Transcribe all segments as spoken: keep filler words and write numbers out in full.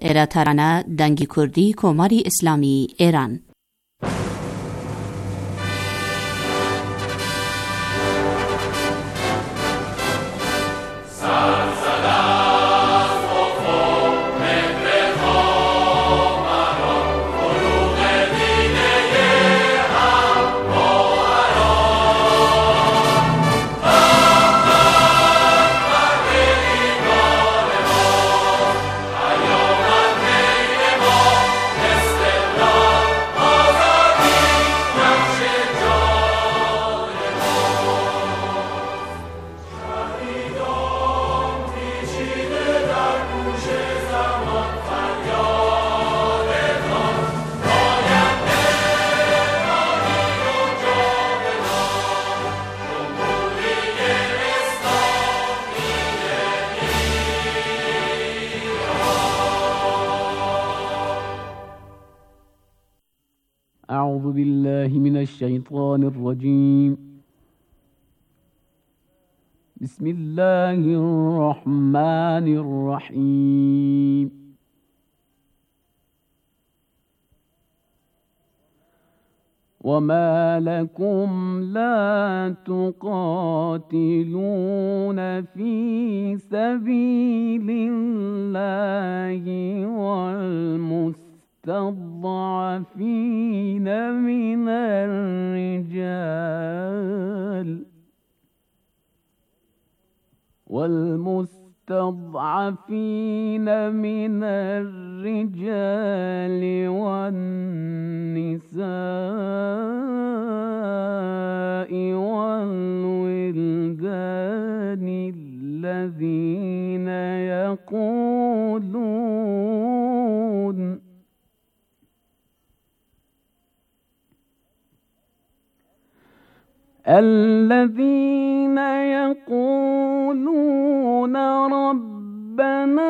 ئێراتارانە دەنگی کوردی کۆماری ئیسلامی ئێران. أعوذ بالله من الشيطان الرجيم. بسم الله الرحمن الرحيم. وما لكم لا تقاتلون في سبيل الله والمستضعفين من الرجال والمستضعفين من الرجال والنساء والولدان الذين يقولون الذين يقولون ربنا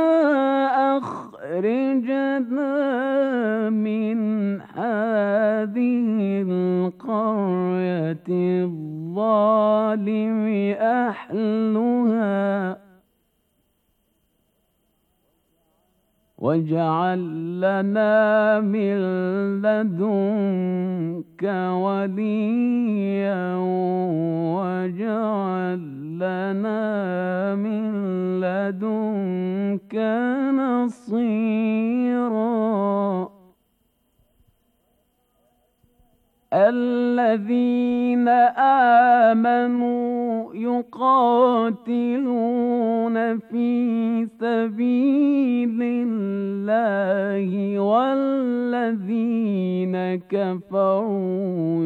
أخرجنا من هذه القرية الظالم أهلها واجعل لنا من لدنك وليا واجعل لنا من لدنك نصيرا. الذين آمنوا يقاتلون في سبيل الله والذين كفروا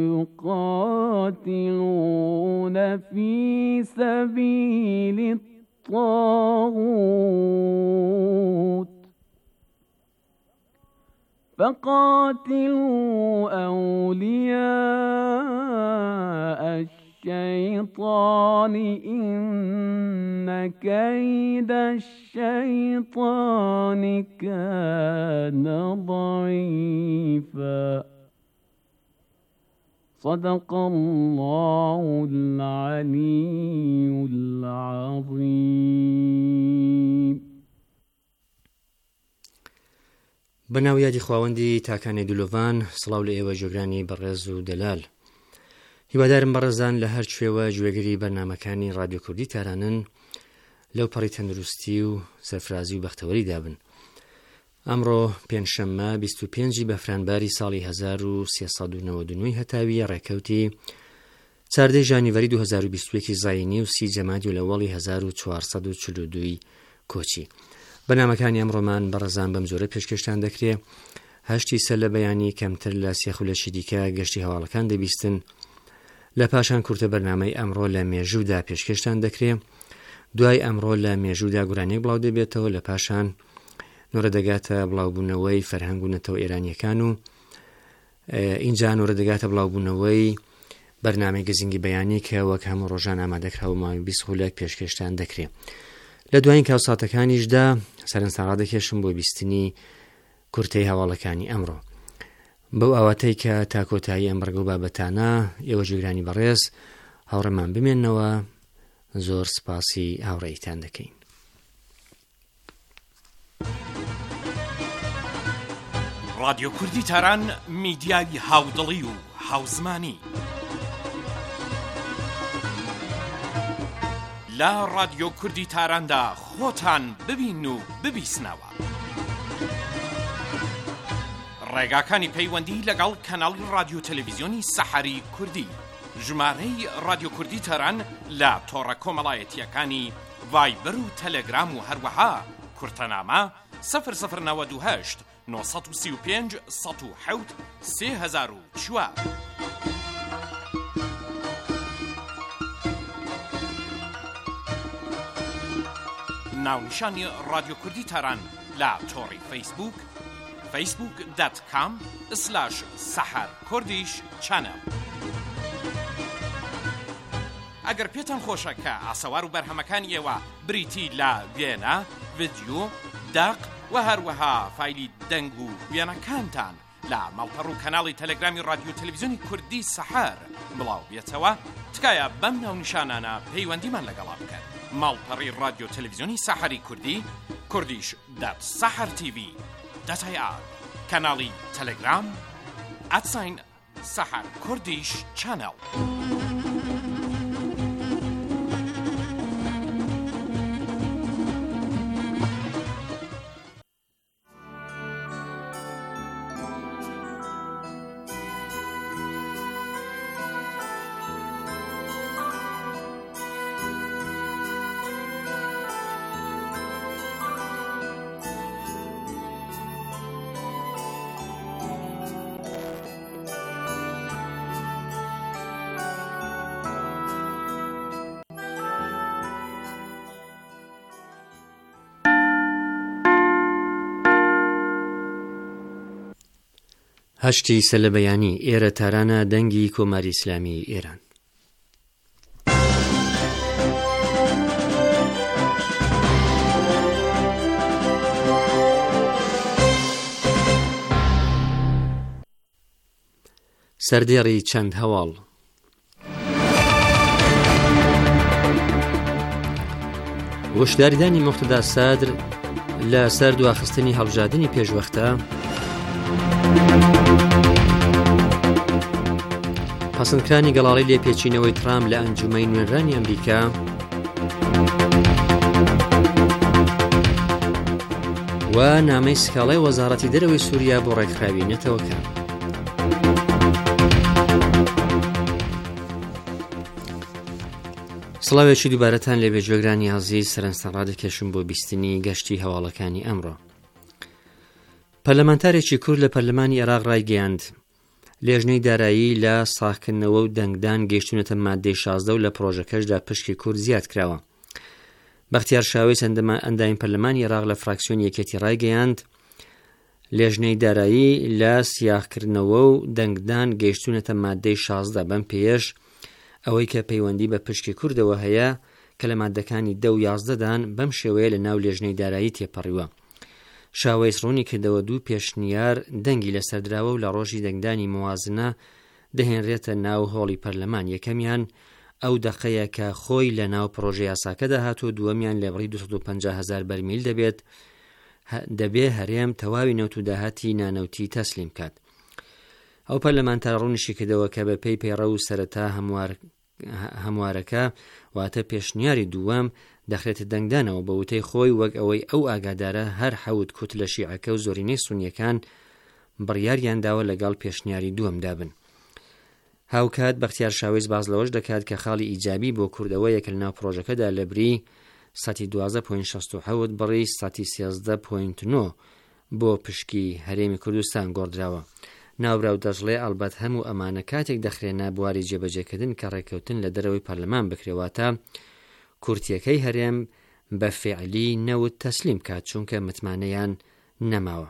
يقاتلون في سبيل الطاغوت فقاتلوا أولياء الشيطان إن كيد الشيطان كان ضعيفا. صدق الله العلي العظيم. بەناو یادی خواوەندی تاکانی دولۆڤان، سڵاو لە ئێوە جۆگرانی بەڕێز و دەلال. هیوادارم بەڕێزان لە هەر کوێوە گوێگری بەرنامەکانی ڕادیۆ کوردی تارانن لەو پەڕی تەندروستی و سەرفرازی و بەختەوەری دابن. ئەمڕۆ پێنجشەممە بیست و پێنجی بەفرانباری ساڵی هەزار و سێسەد و نەوەد و نۆی هەتاوی ڕێکەوتی چاردەی ژانیڤەری دوو هەزار و بیست و یەکی زاینی و سی جەمادی و لەوەڵی هەزار و چوارسەد و چل و دووی کۆچی. بەنامەکانی ئەمڕۆمان بەڕێزان بەم جۆرە پێشکەشتان دەکرێت. هەشتی سەر لە بەیانی کەمتر لە سێ خولەکی دیکە گەشتی هەواڵەکان دەبیستن. لە پاشان کورتە بەرنامەی ئەمڕۆ لە مێژوودا پێشکەشتان دەکرێت. دوای ئەمڕۆ لە مێژوودا گورانێک بڵاو دەبێتەوە. لە پاشان نۆرە دەگاتە بڵاوبوونەوەی فەرهەنگ و نەتەوە ئێرانیەکان و ئینجا نۆرە دەگاتە بڵاوبوونەوەی بەرنامەی گەزینگی بەیانی کە وەک هەموو ڕۆژان ئامادەکراوە ماوەی بیست خولەک پێشکەشتان دەکرێت. لە دوایین کاوساتەکانیشدا سەرنجڕا دەکێشم بۆ بیستنی کورتەی هەواڵەکانی ئەمڕۆ. بەو ئاواتەی کە تا کۆتایی ئەم بەرگە و بابەتانە ئێوە جێگرانی بەڕێز هاوڕێمان بمێننەوە. زۆر سپاسی هاوڕێیتان دەکەین. رادیۆ کوردی تاران میدیای هاودڵی و هاوزمانی لە رادیۆ کوردی تاراندا خۆتان ببین و ببیسنەوە. ڕێگاکانی پەیوەندی لەگەڵ کەناڵی رادیۆ تەلەڤیزیۆنی سەحەری کوردی، ژمارەی رادیۆ کوردی تاران لە تۆڕە کۆمەڵایەتیەکانی ڤایبەر و تەلەگرام و هەروەها کورتەنامە سەفر سەفر نەوەد و هەشت نۆ سەد و سی و پێنج سەد و حەوت سێ هەزار و چوار. ناونیشانی رادیۆ کوردی تاران لە تۆڕی فەیسبوک فەیسبوک دات کام سلاش سەحەر کوردیش چەنەڵ. ئەگەر پێتان خۆشە کە ئاسەوار و بەرهەمەکانی ئێوە بریتی لە وێنە، ڤیدیۆ، داق و هەروەها فایلی دەنگ و وێنەکانتان لە ماڵپەڕ و کەناڵی تەلەگرامی رادیۆ تەلەڤیزیۆنی کوردی سەحەر بڵاو بێتەوە، تکایە بەم ناونیشانانە پەیوەندیمان لەگەڵا بکەن. ماڵپەڕی رادیۆ تەلەڤیزیۆنی سەحەری کوردی، کوردیش دات سەحەر تیڤی دات ئای ئار، کەناڵی تەلەگرام ئەتساین سەحەر کوردیش چەنەڵ. هەشتی سەلەبەیانی ئێرە تارانە دەنگی کۆماری ئیسلامی ئێران. سەردێڕی چەند هەواڵ. وەشداریدانی موقتەدا سادر لە سەر دواخستنی هەڵبژاردننی پێشوەختە، پەسەندکرانی گەڵاڵی لێپێچینەوەی ترامپ لە ئەنجومەی نوێنرانی ئەمریکا، و نامەی سکاڵای وەزارەتی دەرەوەی سووریا بۆ ڕێکخراوی نەتەوەکان. سڵاوێکی دووبارەتان لێ بێگوێگرانی عەزیز، سەرنجتان ڕادەکێشم بۆ بیستنی گەشتی هەواڵەکانی ئەمڕۆ. پەرلەمانتارێکی کورد لە پەرلەمانی عێراق ڕایگەیاند لێژنەی دارایی لە ساختکردنەوە و دەنگدان گەیشتونەتە مادەی شازدە و لە پرۆژەکەشدا پشکی کورد زیاد کراوە. بەختیار شاوێز ئەندامین پەرلەمانی عێراق لە فراکسیۆن یەکێتی ڕایگەیاند لێژنەی دارایی لە سیاهکردنەوە و دەنگدان گەیشتونەتە مادەی شازدە، بەم پێش ئەوەی کە پەیوەندی بە پشکی کوردەوە هەیە کە لە مادەکانی دە و یازدەدان بەم شێوەیە لە ناو لێژنەی دارایی تێپەڕیوە. شاوێز ڕوونی کردەوە دوو پێشنیار دەنگی لەسەردراوە و لە ڕۆژی دەنگدانی موازنە دەهێنرێتە ناو هۆڵی پەرلەمان. یەکەمیان ئەو دەقەیە کە خۆی لە ناو پرۆژەی یاساکەدا هاتووە، دووەمیان لێبڕی دوو سەد و پەنجا هەزار بەرمیل دەبێت دەبێ هەرێم تەواوی نەوت و داهاتی نانەوتی تەسلیم کات. ئەو پەرلەمانتار ڕوونیشی کردەوە کە بە پێی پەیڕە و سەرەتا هەموارەکە واتە پێشنیاری دووەم دەخرێتە دەنگدانەوە بە وتەی خۆی، وەک ئەوەی ئەو ئاگادارە هەر حەوت کوت لە شیعەکە و زۆرینەی سونیەکان بڕیاریان داوە لەگەڵ پێشنیاری دووەمدا بن. هاوکات بەختیار شاوێز باز لەوەش دەکات کە خاڵی ئیجابی بۆ کوردەوە یەک لە ناو پرۆژەکەدا لە بری سەتی دوازدە پۆینت شەست و حەوت بڕی سەتی سیازدە پۆینت نۆ بۆ پشکی هەرێمی کوردستان گۆڕدراوە. ناوبراو دەژڵێ ئەلبەت هەموو ئەمانە کاتێک دەخرێنە بواری جێبەجێکردن کە ڕێککەوتن لە دەرەوەی پەرلەمان بکرێواتە کورتیەکەی هەرێم بە فێعلی نەوت تەسلیم کات، چونکە متمانەیان نەماوە.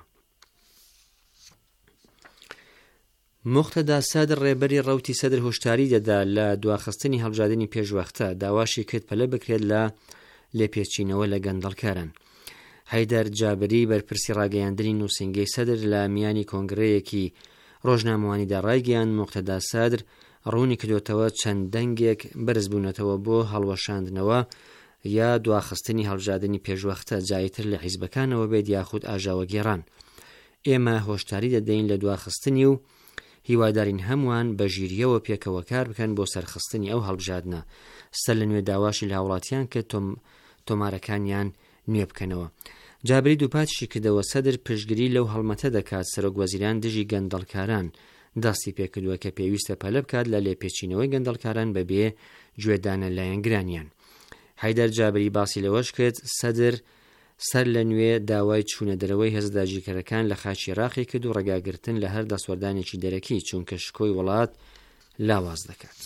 موقتەدا سادر ڕێبەری ڕەوتی سەدر هۆشداری دەدا لە دواخستنی هەڵبژاردننی پێشوەختە داواشی کرد پەلە بکرێت لە لێپێچینەوە لە گەندەڵکاران. حەیدەر جابری بەرپرسی ڕاگەیاندنی نووسینگەی سەدر لە میانی کۆنگرەیەکی ڕۆژنامەوانیدا ڕایگەیاند موقتەدا سادر ڕوونی کردوتەوە چەند دەنگێک بەرز بوونەتەوە بۆ هەڵوەشاندنەوە یا دواخستنی هەڵبژاردننی پێشوەختە جایتر لە حیزبەکانەوە بێت یاخود ئاژاوە گێڕان. ئێمە هۆشداری دەدەین لە دواخستنی و هیوادارین هەمووان بە ژیریەوە پێکەوە کار بکەن بۆ سەرخستنی ئەو هەڵبژاردنە سەر لە نوێ داواشی لە هاوڵاتیان کە تۆمارەکانیان نوێ بکەنەوە. جابری دووپاتشی کردەوە سەدر پشتگیری لەو هەڵمەتە دەکات سەرۆک وەزیران دژی گەندەڵکاران دەستی پێکردووە کە پێویستە پەلە بکات لە لێپێچینەوەی گەندەڵکاران بەبێ گوێدانە لایەنگرانیان. حیدەر جابری باسی لەوەش کرد سەدر سەر لە نوێ داوای چوونە دەرەوەی هێزە داگیرکەرەکان لە خاچی ڕاقی کرد و ڕێگاگرتن لە هەر دەسوەردانێکی دەرەکی چونکە شکۆی وڵات لاواز دەکات.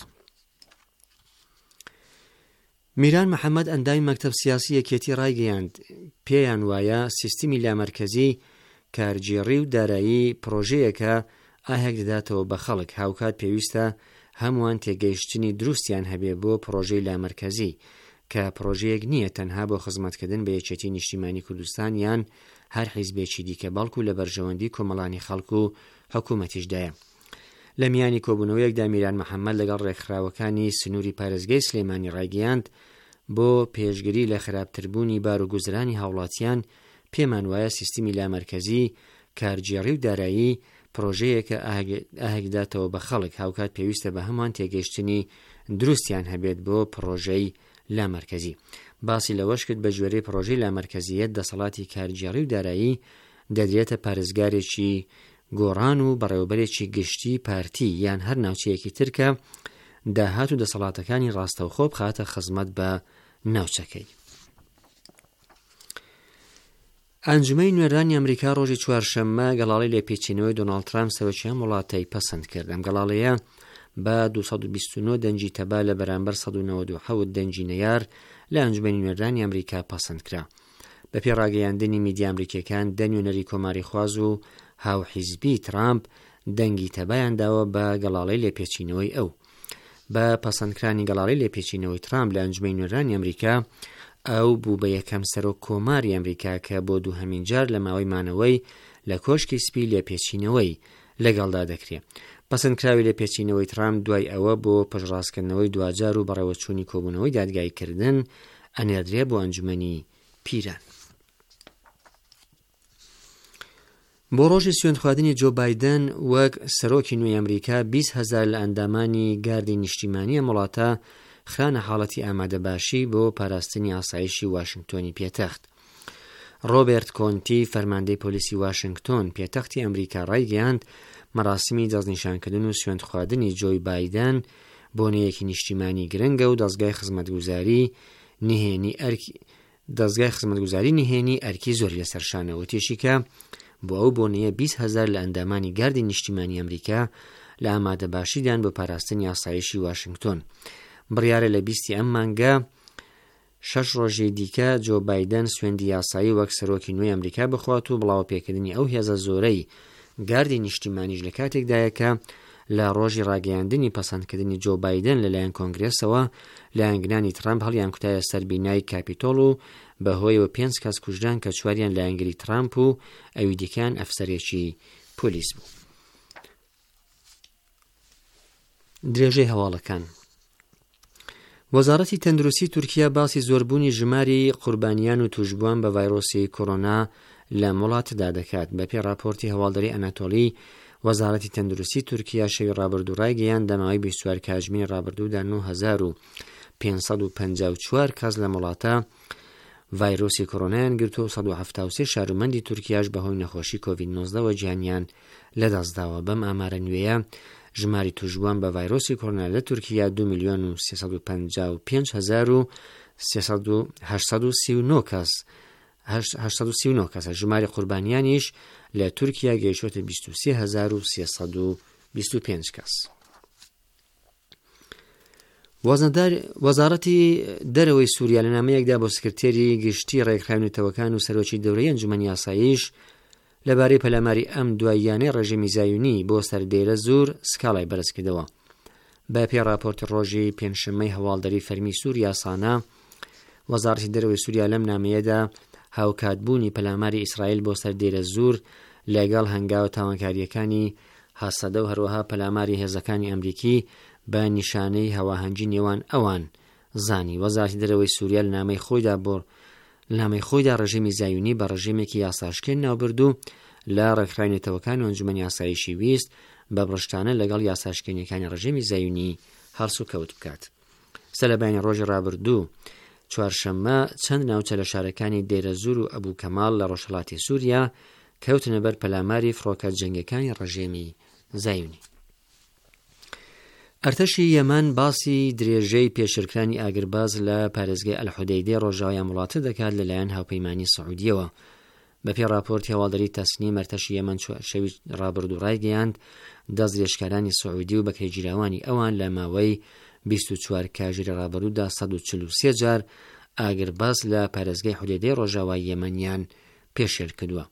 میران محەممەد ئەندامی مەکتەب سیاسی یەکێتی ڕایگەیاند پێیان وایە سیستمی لامەرکەزی کارگێڕی و دارایی پرۆژەیەکە ئاهێک دەداتەوە بە خەڵک هاوکات پێویستە هەمووان تێگەیشتنی دروستیان هەبێ بۆ پرۆژەی لامەرکەزی کە پرۆژەیەک نییە تەنها بۆ خزمەتکردن بە یەکێتی نیشتیمانی کوردستان یان هەر حیزبێکی دیکە بەڵکو لە بەرژەوەندی کۆمەڵانی خەڵک و حکوومەتیشدایە. لە میانی کۆبوونەوەیەکدا میران محەممەد لەگەڵ ڕێکخراوەکانی سنووری پارێزگای سلێمانی ڕایگەیاند بۆ پێشگیری لە خراپتربوونی بار و گوزرانی هاوڵاتیان پێمان وایە سیستمی لامەرکەزی کارگێڕی و دارایی پرۆژەیەکە ئاهێکداتەوە بە خەڵک هاوکات پێویستە بە هەمان تێگەیشتنی دروستیان هەبێت بۆ پرۆژەی لامەرکەزی. باسی لەوەش کرد بە ژێرەی پرۆژەی لامەرکەزیەت دەسەڵاتی کارگێڕی و دارایی دەدرێتە پارێزگارێکی گۆڕان و بەڕێوەبەرێکی گشتی پارتی یان هەر ناوچەیەکی ترکە داهات و دەسەڵاتەکانی ڕاستەوخۆ بخاتە خزمەت بە ناوچەکەی. ئەنجومەی نوێرانی ئەمریکا ڕۆژی چوارشەممە گەڵاڵی لێپێچینەوەی دۆناڵد ترامپ سەرۆکیان وڵاتەی پەسەند کرد. ئەم گەڵاڵەیە بە دووسەد و بیست و نۆ دەنجی تەبا لە بەرامبەر سەد و نەوەت و حەوت دەنجی نەیار لە ئەنجومەی نوێرانی ئەمریکا پەسەند کرا. بە پێڕاگەیاندنی میدیا ئەمریکیەکان دە نوێنەری کۆماری خواز و هاوحیزبی ترامپ دەنگی تەبایان داوە بە گەڵاڵی لێپێچینەوەی ئەو. بە پەسەندکرانی گەڵاڵی لێپێچینەوەی ترامپ لە ئەنجومەی نوێرانی ئەمریکا ئەو بوو بە یەکەم سەرۆک کۆماری ئەمریکا کە بۆ دووهەمین جار لە ماوەی مانەوەی لە کۆشکی سپی لێپێچینەوەی لەگەڵدا دەکرێت. پەسەندکراوی لێپێچینەوەی ترامپ دوای ئەوە بۆ پەشڕاستکردنەوەی دوجار و بەڕێوەچوونی کۆبوونەوەی دادگایکردن ئەنێردرێ بۆ ئەنجومەنی پیران. بۆ ڕۆژی سوێندخواردنی جۆ بایدن وەک سەرۆکی نوێی ئەمریکا بیست هەزار لە ئەندامانی گاردی نیشتیمانی ئەم وڵاتە خانە حاڵەتی ئامادەباشی بۆ پاراستنی ئاسایشی واشنگتۆنی پێتەخت. ڕۆبێرت کۆنتی فەرماندەی پۆلیسی واشنگتۆن پێتەختی ئەمریکا ڕایگەیاند مەراسمی دەستنیشانکردن و سوێندخواردنی جۆی بایدن بۆنەیەکی نیشتیمانی گرنگە و دەستگای خزمەتگوزاری نهێنی ئەرکی دەستگای خزمەتگوزاری نهێنی ئەرکی زۆری لەسەرشانەوە تێشیکە بۆ ئەو بۆنەیە بیست هەزار لە ئەندامانی گاردی نیشتیمانی ئەمریکا لە ئامادەباشیدان بۆ پاراستنی ئاسایشی واشنگتۆن. بڕیارە لە بیستی ئەم مانگە شەش ڕۆژی دیکە جۆ بایدن سوێندی یاسایی وەک سەرۆکی نوێی ئەمریکا بخوات و بڵاو پێکردنی ئەو هێزە زۆرەی گاردی نیشتیمانیش لە کاتێکدایە کە لە ڕۆژی ڕاگەیاندنی پەسەندکردنی جۆ بایدن لەلایەن کۆنگرێسەوە لایەنگرانی ترامپ هەڵیان کوتایە سەر بینای کاپیتۆڵ و بەهۆیەوە پێنج کەس کوژران کە چواریان لایەنگری ترامپ و ئەوی دیکان ئەفسەرێکی پۆلیس بوو. درێژەی هەواڵەکان. وەزارەتی تەندروستی تورکیا باسی زۆربوونی ژماری قوربانیان و توشبووان بە ڤایرۆسی کۆڕۆنا لە وڵاتدا دەکات. بەپێی راپۆرتی هەواڵدەری ئەناتۆلی وەزارەتی تەندروستی تورکیا شەوی ڕابردوو ڕایگەیان دەماوەی بیست و چوار کاتژمێری ڕابردوودا نۆ هەزار و پێنج سەد و پەنجا و چوار کەس لە وڵاتە ڤایرۆسی کۆڕۆنایان گرتووە و سەد و هەفتا و سێ شارومەندی تورکیاش بەهۆی نەخۆشی کۆڤید نۆزدەوە گیانیان لەدەستداوە. بەم ئامارە نوێیە ژماری توشبووان بە ڤایرۆسی کۆڕۆنا لە تورکیا دو میلیۆن و سێسەد و پەنجا و پێنج هەزار و هەشت سەد و سی و نۆ کەس هەشت سەد و سی و نۆ کەسە. ژماری قوربانیانیش لە تورکیا گەیشتووە بیست و سێ هەزار و سێسەد و بیست و پێنج کەس. وەزارەتی دەرەوەی سووریا لە نامەیەکدا بۆ سکرتێری گشتی ڕێکخراونەتەوەکان و سەرۆکی دەورەی ئەنجومەنی یاساییش لەبارەی پەلاماری ئەم دواییانەی ڕێژیمی زایونی بۆ سەردەیرە زۆر سکاڵای بەرز کردەوە. بە پێی راپۆرتی ڕۆژی پێنجشەممەی هەواڵدەری فەرمی سووریا سانە وەزارەتی دەرەوەی سووریا لەم نامەیەدا هاوکاتبوونی پەلاماری ئیسرائیل بۆ سەردەیرە زۆر لەگەڵ هەنگاوە تاوانکاریەکانی هاسەدە و هەروەها پەلاماری هێزەکانی ئەمریکی بە نیشانەی هەواهەنگی نێوان ئەوان زانی. وەزارەتی دەرەوەی سووریا لە نامەی خۆیدا بۆ لەنامەی خۆیدا ڕێژیمی زایونی بە ڕێژیمێکی یاساشکێن ناوبرد و لە ڕێکخراوێنێتەوەکان و ئەنجومەنی ئاسایشی ویست بە بڕشتانە لەگەڵ یاساشکێنیەکانی ڕژێمی زایونی هەڵس و کەوت بکات. سەلەبانی ڕۆژی ڕابردوو چوارشەممە چەند ناوچە لە شارەکانی دێرەزور و ئەبوو کەماڵ لە ڕۆژهەڵاتی سووریا کەوتنە بەر پەلاماری فڕۆکە جەنگەکانی ڕژێمی زایونی. ئەرتەشی یەمەن باسی درێژەی پێشرکرانی ئاگرباز لە پارێزگای ئەلحودەیدە ڕۆژاوای وڵاتە دەکات لەلایەن هاوپەیمانی سەعودیەوە. بەپێی راپۆرت هێواڵدەری تەسنیم ئەرتەشی یەمەن شەوی ڕابردوو ڕایگەیاند دەست درێژکارانی سەعودی و بەکرێگیراوانی ئەوان لە ماوەی بیست و چوار کاژێری ڕابردوودا سەد و چل و سێ جار ئاگرباز لە پارێزگای حودەیدەی ڕۆژاوای یەمەنیان پێشێل کردووە.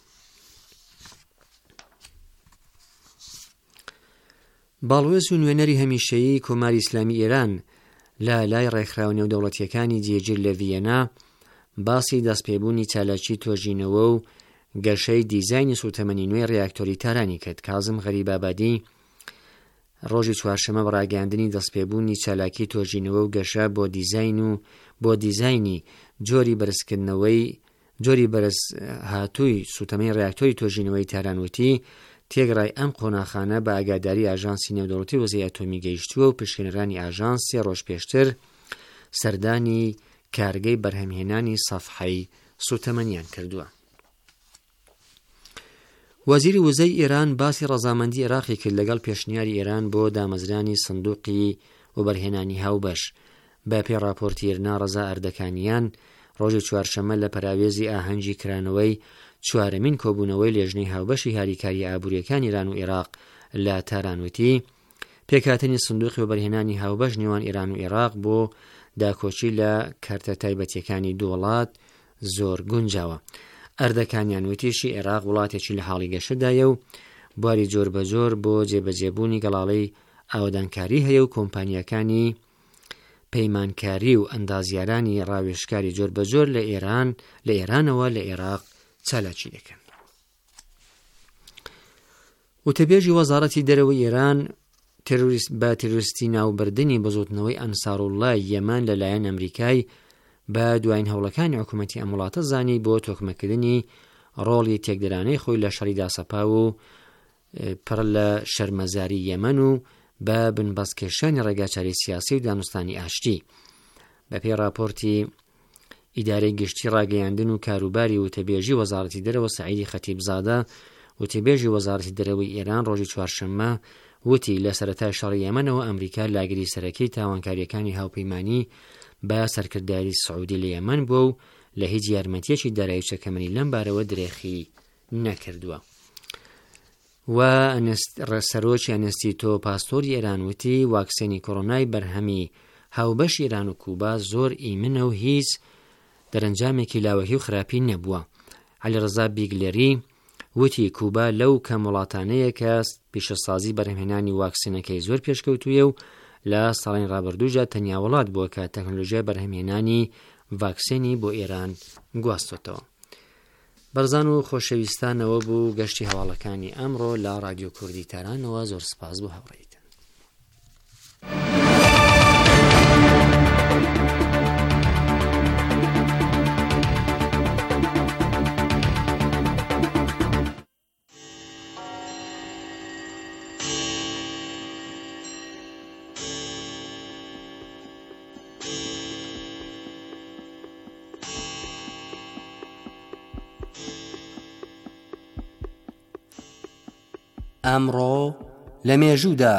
باڵوێز و نوێنەری هەمیشەیی کۆماری ئیسلامی ئێران لە لای ڕێکخراوە نێودەوڵەتیەکانی جێگیر لە ڤیەنا باسی دەستپێبوونی چالاکی تۆژینەوە و گەشەی دیزایانی سوتەمەنی نوێی ڕیاکتۆری تارانی کرد. کازم غەریبابادی ڕۆژی چوارشەمە بەڕاگەاندنی دەستپێبوونی چالاکی تۆژینەوە و گەشە بۆ دیزاین و بۆ دیزایانی جۆری بەرزکردنەوەی جۆری بەرز هاتووی سوتەمەنی ڕیاکتۆری تۆژینەوەی تارانوتی تێگڕای ئەم قۆناخانە بە ئاگاداری ئاژانسی نێودەوڵەتی وەزەی ئەتۆمی گەیشتووە و پشکنەرانی ئاژانس سێ ڕۆژ پێشتر سەردانی کارگەی بەرهەمهێنانی سەفحەی سوتەمەنیان کردووە. وەزیری وزەی ئێران باسی ڕەزامەندی عێراقی کرد لەگەڵ پێشنیاری ئێران بۆ دامەزرانی سندوقی وەبەرهێنانی هاوبەش. بە پێی راپۆرتی ئێرنا ڕەزا ئەردەکانیان ڕۆژی چوارشەمە لە پەراوێزی ئاهەنگی کرانەوەی چوارەمین کۆبوونەوەی لێژنەی هاوبەشی هاریکاری ئابوووریەکان ئێران و عێراق لە تارانوتی پێکهاتنی سندوقی وەبەرهێنانی هاوبەش نێوان ئێران و عێراق بۆ داکۆچی لە کارتە تایبەتیەکانی دوو وڵات زۆر گونجاوە. ئەردەکانیان وتیشی عێراق وڵاتێکی لە حاڵی گەشەدایە و بواری جۆر بە جۆر بۆ جێبەجێبوونی گەڵاڵەی ئاودانکاری هەیە و کۆمپانیەکانی پەیمانکاری و ئەندازیارانی ڕاوێژکاری جۆر بە جۆر لە ئێران لە ئێرانەوە لە عێراق چالاکی دەکەن. وتەبێژی وەزارەتی دەرەوەی ئێران بە تێروریستی ناوبردنی بەزوتنەوەی ئەنساروڵڵای یەمان لەلایەن ئەمریکای بە دوایین هەوڵەکانی حکوومەتی ئەم وڵاتە زانی بۆ تۆکمەکردنی ڕۆڵی تێکدەرانەی خۆی لە شەڕی داسەپا و پڕ لە شەرمەزاری یەمەن و بە بنبەستکێشانی ڕێگاچاری سیاسی و دانوستانی ئاشتی. بەپێی راپۆرتی ئیدارەی گشتی ڕاگەیاندن و کاروباری وتەبێژی وەزارەتی دەرەوە سەعیدی خەتیبزادە وتەبێژی وەزارەتی دەرەوەی ئێران ڕۆژی چوارشەممە وتی لە سەرەتای شەڕی یەمەنەوە ئەمریکا لاگری سەرەکیی تاوانکاریەکانی هاوپەیمانی بە سەرکرداری سعودی لە یەمەن بووە و لە هیچ یارمەتیەکی دارایی چەکەمەنی لەم بارەوە درێخی نەکردووە. و سەرۆکی ئەنستیتۆ پاستۆری ئێران وتی واکسێنی کۆڕۆنای بەرهەمی هاوبەش ئێران و کوبا زۆر ئیمنە و هیچ دەرەنجامێکی لاوەهی و خراپی نەبووە. عەلیڕەزا بیگلێری وتی کوبا لەو کەم وڵاتانەیە کە پیشەسازی بەرهەمهێنانی واکسینەکەی زۆر پێشکەوتوویە و لە ساڵین ڕابردووجا تەنیا وڵات بووە کە تەکنۆلۆژیای بەرهەمهێنانی ڤاکسینی بۆ ئێران گواستوتەوە. بەرزان و خۆشەویستانەوە بوو گەشتی هەواڵەکانی ئەمڕۆ لە رادیۆ کوردی تارانەوە. زۆر سپاس بۆ هاوڕێیتن. ئەمڕۆ لە مێژوودا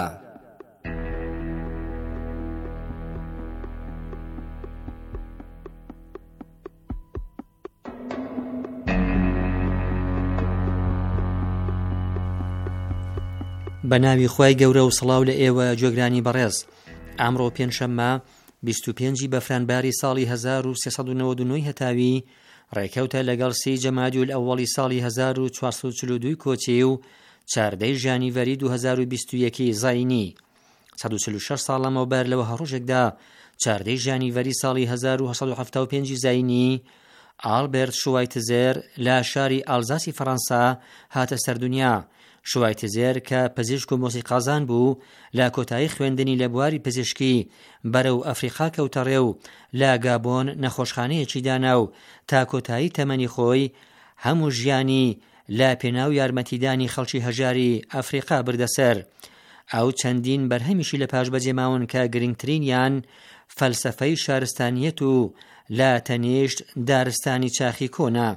بە ناوی خوای گەورە و سڵاو لە ئێوە جۆگرانی بەڕێز. ئەمڕۆ پێنجشەممە بیست و پێنجی بەفرانباری ساڵی هەزار و سێسەد و نەوەد و نۆ هەتاوی ڕێکەوتە لەگەڵ سی جەمادی الئەوەڵی ساڵی هەزار و چوارسەد و چل و دوو کۆچی و چاردەی ژانیڤەری دوو هەزار و بیست و یەکی زاینی سەد و چل و شەش ساڵ لەمەوبەر لەوە هەڕۆژێکدا چاردەی ژانیڤەری ساڵی هەزار و هەشت سەد و هەفتاد و پێنج زاینی ئالبێرت شوایتزێر لە شاری ئالزاسی فەڕەنسا هاتە سەردونیا. شوایتزێر کە پزیشک و مۆسیقازان بوو لە کۆتایی خوێندنی لە بواری پزیشکی بەرەو ئەفریقا کەوتەڕێ و لە گابۆن نەخۆشخانەیەکی دانا و تا کۆتایی تەمەنی خۆی هەموو ژیانی لا پێناو یارمەتیدانی خەڵکی هەژاری ئەفریقا بردەسەر. ئەو چەندین بەرهەمیشی لە پاش بەجێماون کە گرنگترینیان فەلسەفەی شارستانیەت و لا تەنێشت دارستانی چاخی کۆنا.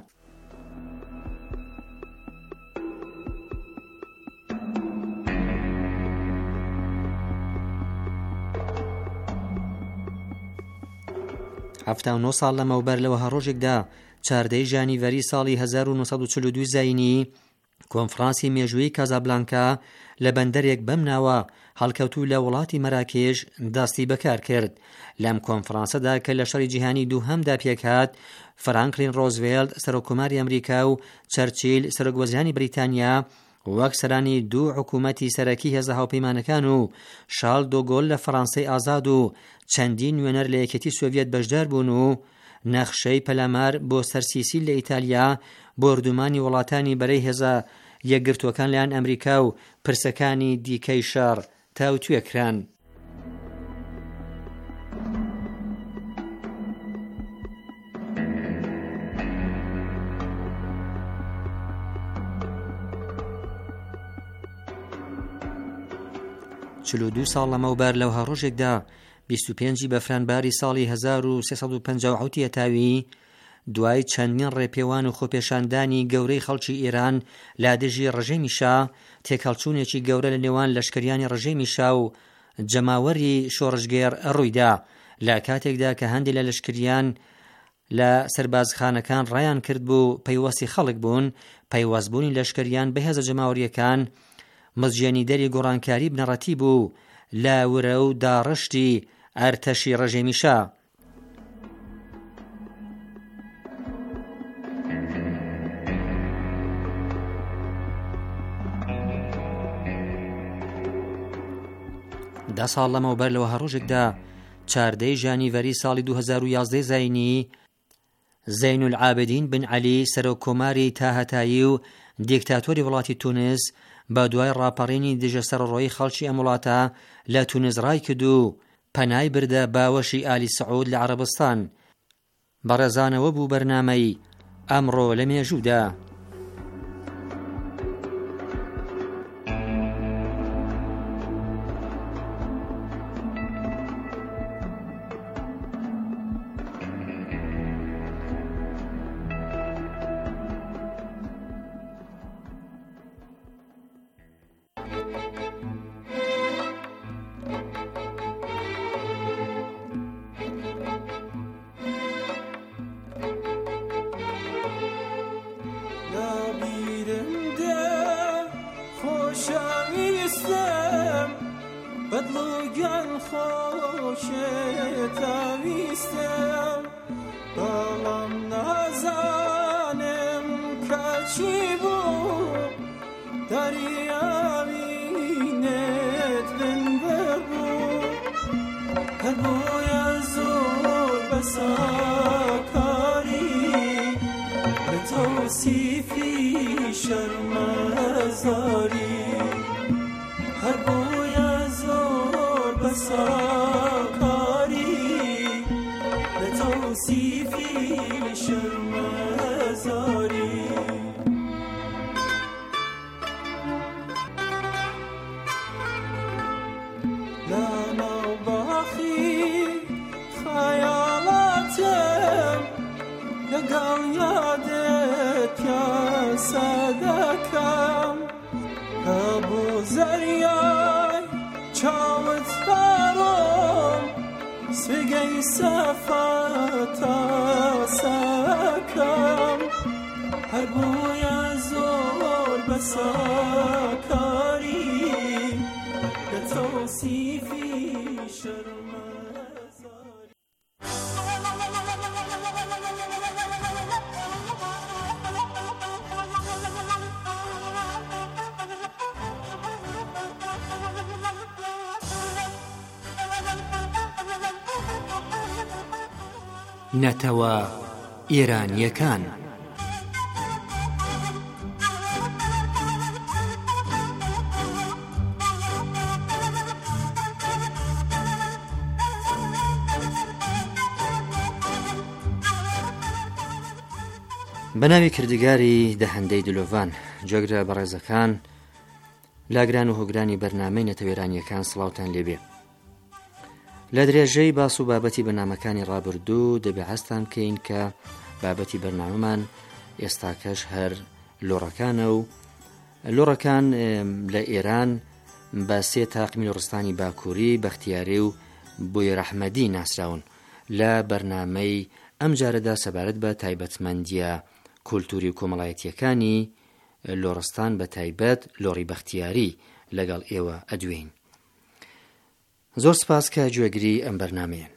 هەفتە و نۆ ساڵ لەمەوبەر لەوەها ڕۆژێکدا چاردەی ژانیڤەری ساڵی هەزار و نۆسەد و چل و دوو زاینی کۆنفرانسی مێژوویی کازابلانکا لە بەندەرێک بەم ناوە هەڵکەوتوو لە وڵاتی مەراکێش دەستی بەکار کرد. لەم کۆنفرانسەدا کە لە شەڕی جیهانی دووهەمدا پێکهات، فرانکلین ڕۆزڤێلت سەرۆکۆماری ئەمریکا و چەرچیل سەرۆکوەزیرانی بریتانیا وەک سەرانی دوو حکوومەتی سەرەکی هێزە هاوپەیمانەکان و شارڵ دۆ گۆل لە فەڕەنسای ئازاد و چەندین نوێنەر لە یەکێتی سۆڤیەت بەشدار بوون و نەخشەی پەلامار بۆ سەرسیسیل لە ئیتالیا بۆ ئوردومانی وڵاتانی بەرەی هێزە یەکگرتووەکان لەلایەن ئەمریکا و پرسەکانی دیکەی شەڕ تاوتوێکران. چل و دوو ساڵ لەمەوبەر لەوها ڕۆژێکدا بیست و پێنجی بەفرانباری ساڵی هەزار و سێسەد و پەنجا و حوتی هەتاوی دوای چەندین ڕێپێوان و خۆپێشاندانی گەورەی خەڵکی ئێران لا دژی ڕژێمی شا، تێکەڵچوونێکی گەورە لە نێوان لەشکریانی ڕژێمی شا و جەماوەری شۆڕژگێر ڕوویدا. لە کاتێکدا کە هەندێک لە لەشکریان لە سەربازخانەکان ڕایان کرد بوو پەیوەستی خەڵک بوون، پەیوەستبوونی لەشکریان بە هێزە جەماوەریەکان مزجێنی دەری گۆڕانکاری بنەڕەتی بوو لە ورە و داڕشتی ئەرتەشی ڕژێمی شا. دا ساڵ لەمەوبەر لەوەها ڕۆژێکدا چاردەی ژانیڤەری ساڵی دوو هەزار و یازدە زاینی زەین العابدین بن عەلی سەرۆکۆماری تاهەتایی و دیکتاتۆری وڵاتی تونس بە دوای ڕاپەڕینی دژە سەرڕۆیی خەڵکی ئەم وڵاتە لە تونس ڕای کرد و پەنای بردە باوەشی ئالی سەعود لە عەرەبستان. بەڕێزانەوە بوو بەرنامەی ئەمڕۆ لە مێژوودا. نەتەوە ئێرانیەکان. بەناوی کردگاری دەهەندەی دلۆڤان جۆگرە بەڕێزەکان لاگران و هۆگرانی بەرنامەی نەتەوێرانیەکان سڵاوتان لێبێ. لە درێژەی باس و بابەتی بەرنامەکانی ڕابردوو دەبێ هەستان بکەین کە بابەتی بەرنامەمان ئێستاکەش هەر لۆڕەکانە و لۆڕەکان لە ئێران بە سێ تاقمی لۆڕستانی باکووری بەختیاری و بۆی ڕەحمەدی ناسراون. لە بەرنامەی ئەم جارەدا سەبارەت بە تایبەتمەندیە کولتوری و کۆمەڵایەتیەکانی لۆڕستان بە تایبەت لۆڕی بەختیاری لەگەڵ ئێوە ئەدوێین. زۆر سپاس کە گوێگری ئەم بەرنامەیەن.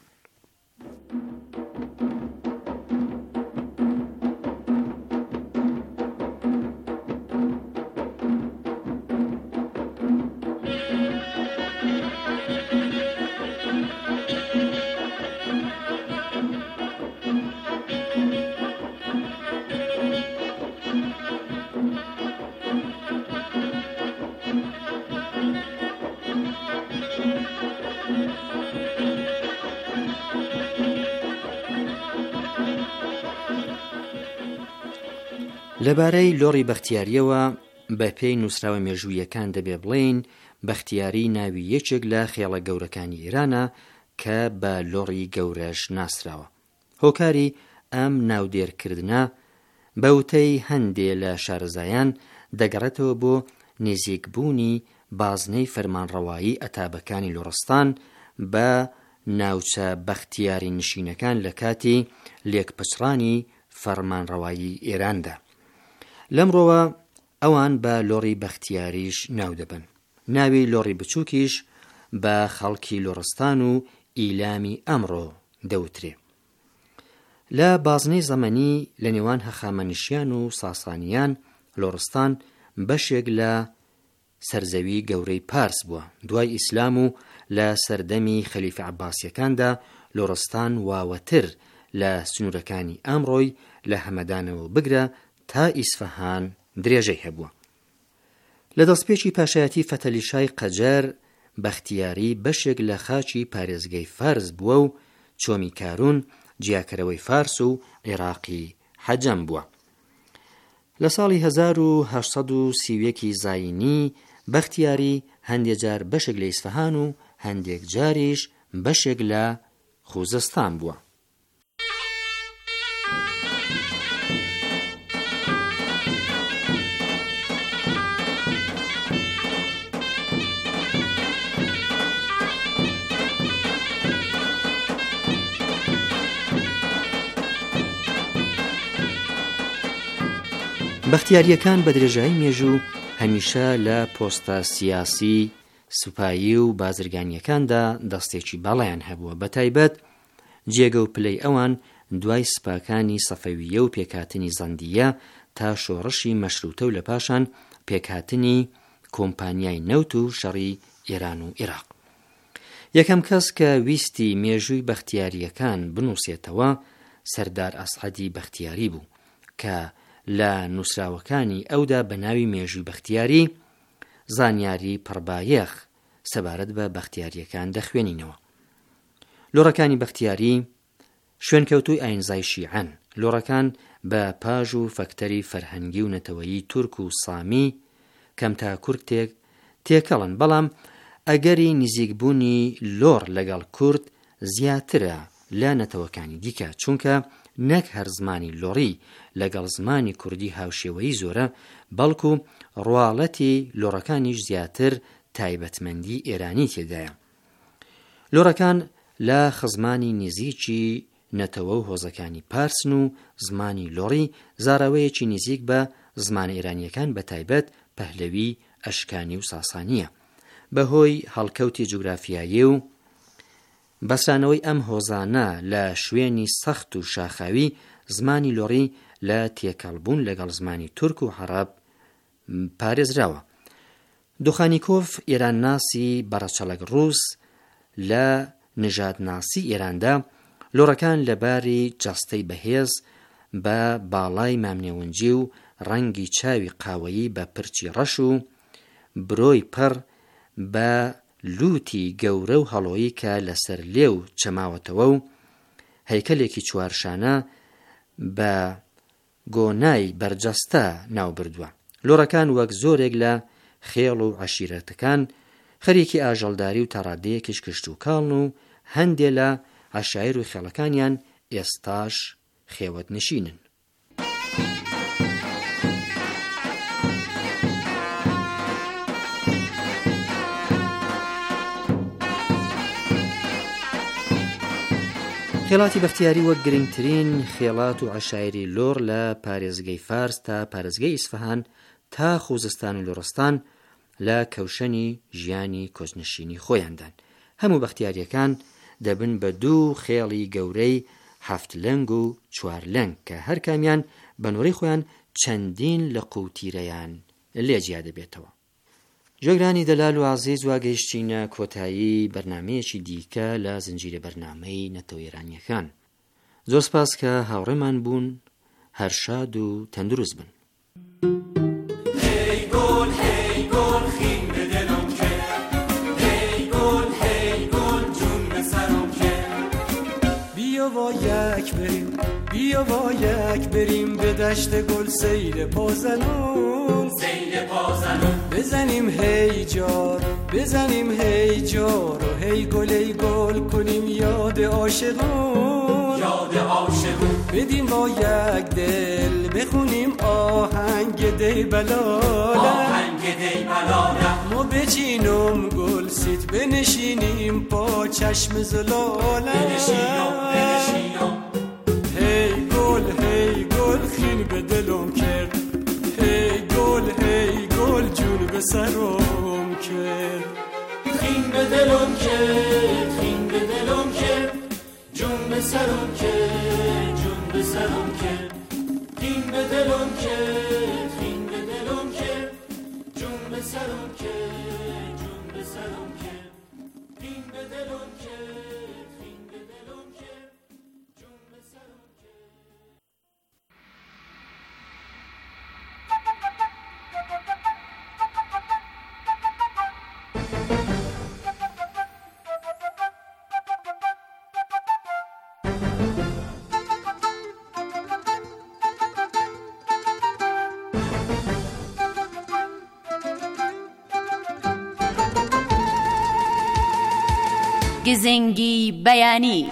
لەبارەی لۆڕی بەختیاریەوە بە پێی نووسراوە مێژوویەکان دەبێ بڵێن بەختیاری ناوی یەکێک لە خێڵە گەورەکانی ئێرانە کە بە لۆڕی گەورەش ناسراوە. هۆکاری ئەم ناودێرکردنە بەوتەی هەندێ لە شارەزایان دەگەڕێتەوە بۆ نزیکبوونی بازنەی فەرمانڕەوایی ئەتابەکانی لۆڕستان بە ناوچە بەختیاری نشینەکان لە کاتی لێکپچڕانی فەرمانڕەوایی ئێراندا. لەمڕۆوە ئەوان بە لۆڕی بەختیاریش ناو دەبن. ناوی لۆڕی بچووکیش بە خەڵکی لۆڕستان و ئیلامی ئەمڕۆ دەوترێ. لە بازنەی زەمەنی لە نێوان هەخامەنشیان و ساسانیان لۆڕستان بەشێک لە سەرزەوی گەورەی پارس بووە. دوای ئیسلام و لە سەردەمی خەلیفە عەباسیەکاندا لۆڕستان واوەتر لە سنوورەکانی ئەمڕۆی لە هەمەدانەوە بگرە تا ئیسفەهان درێژەی هەبووە. لە دەستپێکی پاشایەتی فەتەلیشای قەجەر بەختیاری بەشێک لە خاچی پارێزگەی فارس بووە و چۆمی کارون جیاکەرەوەی فارس و عێراقی حەجەم بووە. لە ساڵی هەزار و هەشت و سی و یەکی زاینی بەختیاری هەندێک جار بەشێک لە ئیسفەهان و هەندێک جاریش بەشێک لە خوزستان بووە. بەختیاریەکان بە درێژایی مێژوو هەمیشە لە پۆستە سیاسی، سوپایی و بازرگانیەکاندا دەستێکی باڵایان هەبووە. بە تایبەت جێگە و پلەی ئەوان دوای سوپاکانی سەفەویە و پێکهاتنی زەندیە تا شۆڕشی مەشروتە و لە پاشان پێکهاتنی کۆمپانیای نەوت و شەڕی ئێران و عێراق. یەکەم کەس کە ویستی مێژووی بەختیاریەکان بنووسێتەوە سەردار ئەسعەدی بەختیاری بوو کە لە نووسراوەکانی ئەودا بە ناوی مێژووی بەختیاری زانیاری پڕبایەخ سەبارەت بە بەختیاریەکان دەخوێنینەوە. لۆڕەکانی بەختیاری شوێنکەوتووی ئاینزای شیعەن. لۆڕەکان بە پاژ و فەکتەری فەرهەنگی و نەتەوەیی تورک و سامی کەم تا کورد تێک تێکەڵن، بەڵام ئەگەری نزیکبوونی لۆڕ لەگەڵ کورد زیاترە لە نەتەوەکانی دیکە، چونکە نەک هەر زمانی لۆڕی لەگەڵ زمانی کوردی هاوشێوەیی زۆرە، بەڵکو ڕواڵەتی لۆڕەکانیش زیاتر تایبەتمەندی ئێرانی تێدایە. لۆڕەکان لە خزمانی نزیکی نەتەوە و هۆزەکانی پارسن و زمانی لۆڕی زاراوەیەکی نزیک بە زمانی ئێرانیەکان بە تایبەت پەهلەوی، ئەشکانی و ساسانیە. بەهۆی هەڵکەوتی جوگرافیایی و بەسرانەوەی ئەم هۆزانە لە شوێنی سەخت و شاخاوی زمانی لۆڕی لە تێکەڵبوون لەگەڵ زمانی تورک و عەرەب پارێزراوە. دوخانیکۆف ئێرانناسی بەڕەچەڵەک ڕووس لە نژادناسی ئێراندا لۆڕەکان لەباری جەستەی بەهێز بە باڵای مامنێونجی و ڕەنگی چاوی قاوەیی بە پرچی ڕەش و برۆی پڕ بە لوتی گەورە و هەڵۆیی کە لەسەر لێو چەماوەتەوە و هەیکەلێکی چوارشانە بە گۆنای بەرجەستە ناو بردووە. لۆڕەکان وەک زۆرێک لە خێڵ و عەشیرەتەکان خەریکی ئاژەڵداری و تەڕادەیەکیش کشت و کاڵن و هەندێ لە عەشایر و خێڵەکانیان ئێستاش خێوەت نشینن. خێڵاتی بەختیاری وەک گرنگترین خێڵات و عەشایری لۆڕ لە پارێزگەی فارس تا پارێزگەی ئیسفەهان تا خوزستان و لۆڕستان لە کەوشەنی ژیانی کۆچنشینی خۆیاندان. هەموو بەختیاریەکان دەبن بە دوو خێڵی گەورەی هەفت لەنگ و چوار لەنگ کە هەر کامیان بەنوڕی خۆیان چەندین لە قوتیرەیان لێجیا دەبێتەوە. جۆگرانی دەلال و عەزیز واگەیشتینە کۆتایی بەرنامەیەکی دیکە لە زنجیرە بەرنامەی نەتەوە ئێرانیەکان. زۆر سپاس کە هاوڕێمان بوون. هەر شاد و تەندروست بن. هی گل هی گل خین به دلم کرد، هی گل هی گل جون به سرم کرد. بیا و یک بریم بیا و یک بریم به دشت گل سیر پازنون، سیر پازنون بزنیم هی جار بزنیم هی جار و هی گل هی گل کنیم یاد عاشقون، یاد عاشقون بدیم با یک دل بخونیم آهنگ دی بلالم، آهنگ دی بلالم ما بچینم گل سیت بنشینیم با چشم زلالم، بنشینم بنشینم هی گل هی گل خین به دلم کرد، هی گل هی گل جون به سرم کرد، خین به دلم کرد خین به دلم کرد جون به سرم کرد جون به سرم کرد، خین به دلم کرد خین به دلم کرد جون به سرم کرد جون به سرم کرد، خین به دلم کرد خین به دلم کرد جون به سرم کرد. گزنگی بەیانی.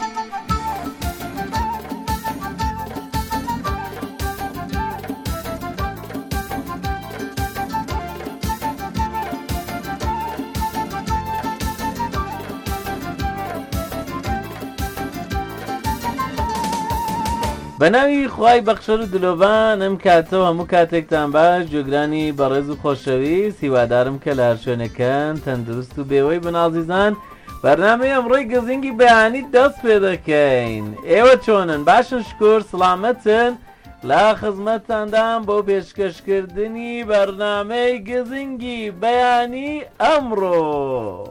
بەناوی خوای بەخشەر و دلۆڤان ئەم کاتەوە هەموو کاتێکتان باش جۆگرانی بەڕێز و خۆشەویست هیوادارم کە لە هەر شوێنەکان تەندروست و بێوەی بنازیزان بەرنامەی ئەمڕۆی گزنگی بەیانی دەست پێ دەکەین. ئێوە چۆنن؟ باشن شکر سڵامەتن لە خزمەتتاندام بۆ پێشکەشکردنی بەرنامەی گزنگی بەیانی ئەمڕۆ.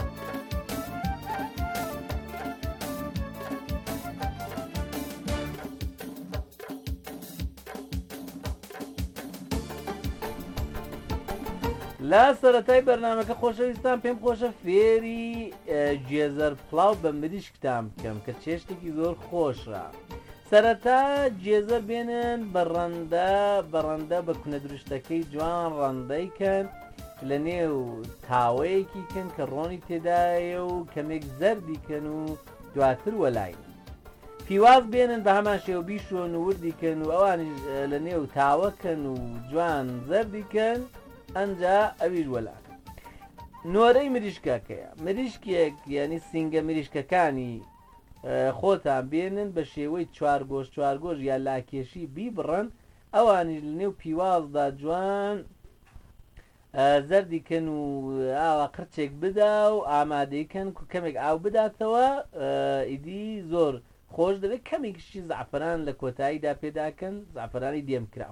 لە سەرەتای بەرنامەکە خۆشەویستان پێم خۆشە فێری جێزەر پڵاو بە مریشکتان بکەم کە چێشتێکی زۆر خۆشە. سەرەتا جێزەر بێنن بە ڕەندە بە ڕەندە بە کونە دروشتەکەی جوان ڕەندەیکەن لە نێو تاوەیەکی کەن کە ڕۆنی تێدایە و کەمێک زەردیکەن و دواتر وەلاین. پیواز بێنن بە هەمان شێوە بیشۆن و وردیکەن و ئەوانی لە نێو تاوەکەن و جوان زەردیکەن ئەنجا ئەویش وەلاکە. نۆرەی مریشکەکەیە مریشکێک یعنی سینگە مریشکەکانی خۆتان بێنن بە شێوەی چوارگۆش چوارگۆش یا لاکێشی بیبڕن ئەوانی لە نێو پیوازدا جوان زەردیکەن و ئاوا قرچێک بدا و ئامادەیکەن و کەمێک ئاو بداتەوە ئیدی زۆر خۆش دەبێت کەمێکشی زعفران لە کۆتاییدا پێداکەن زعفرانی دێمکراو.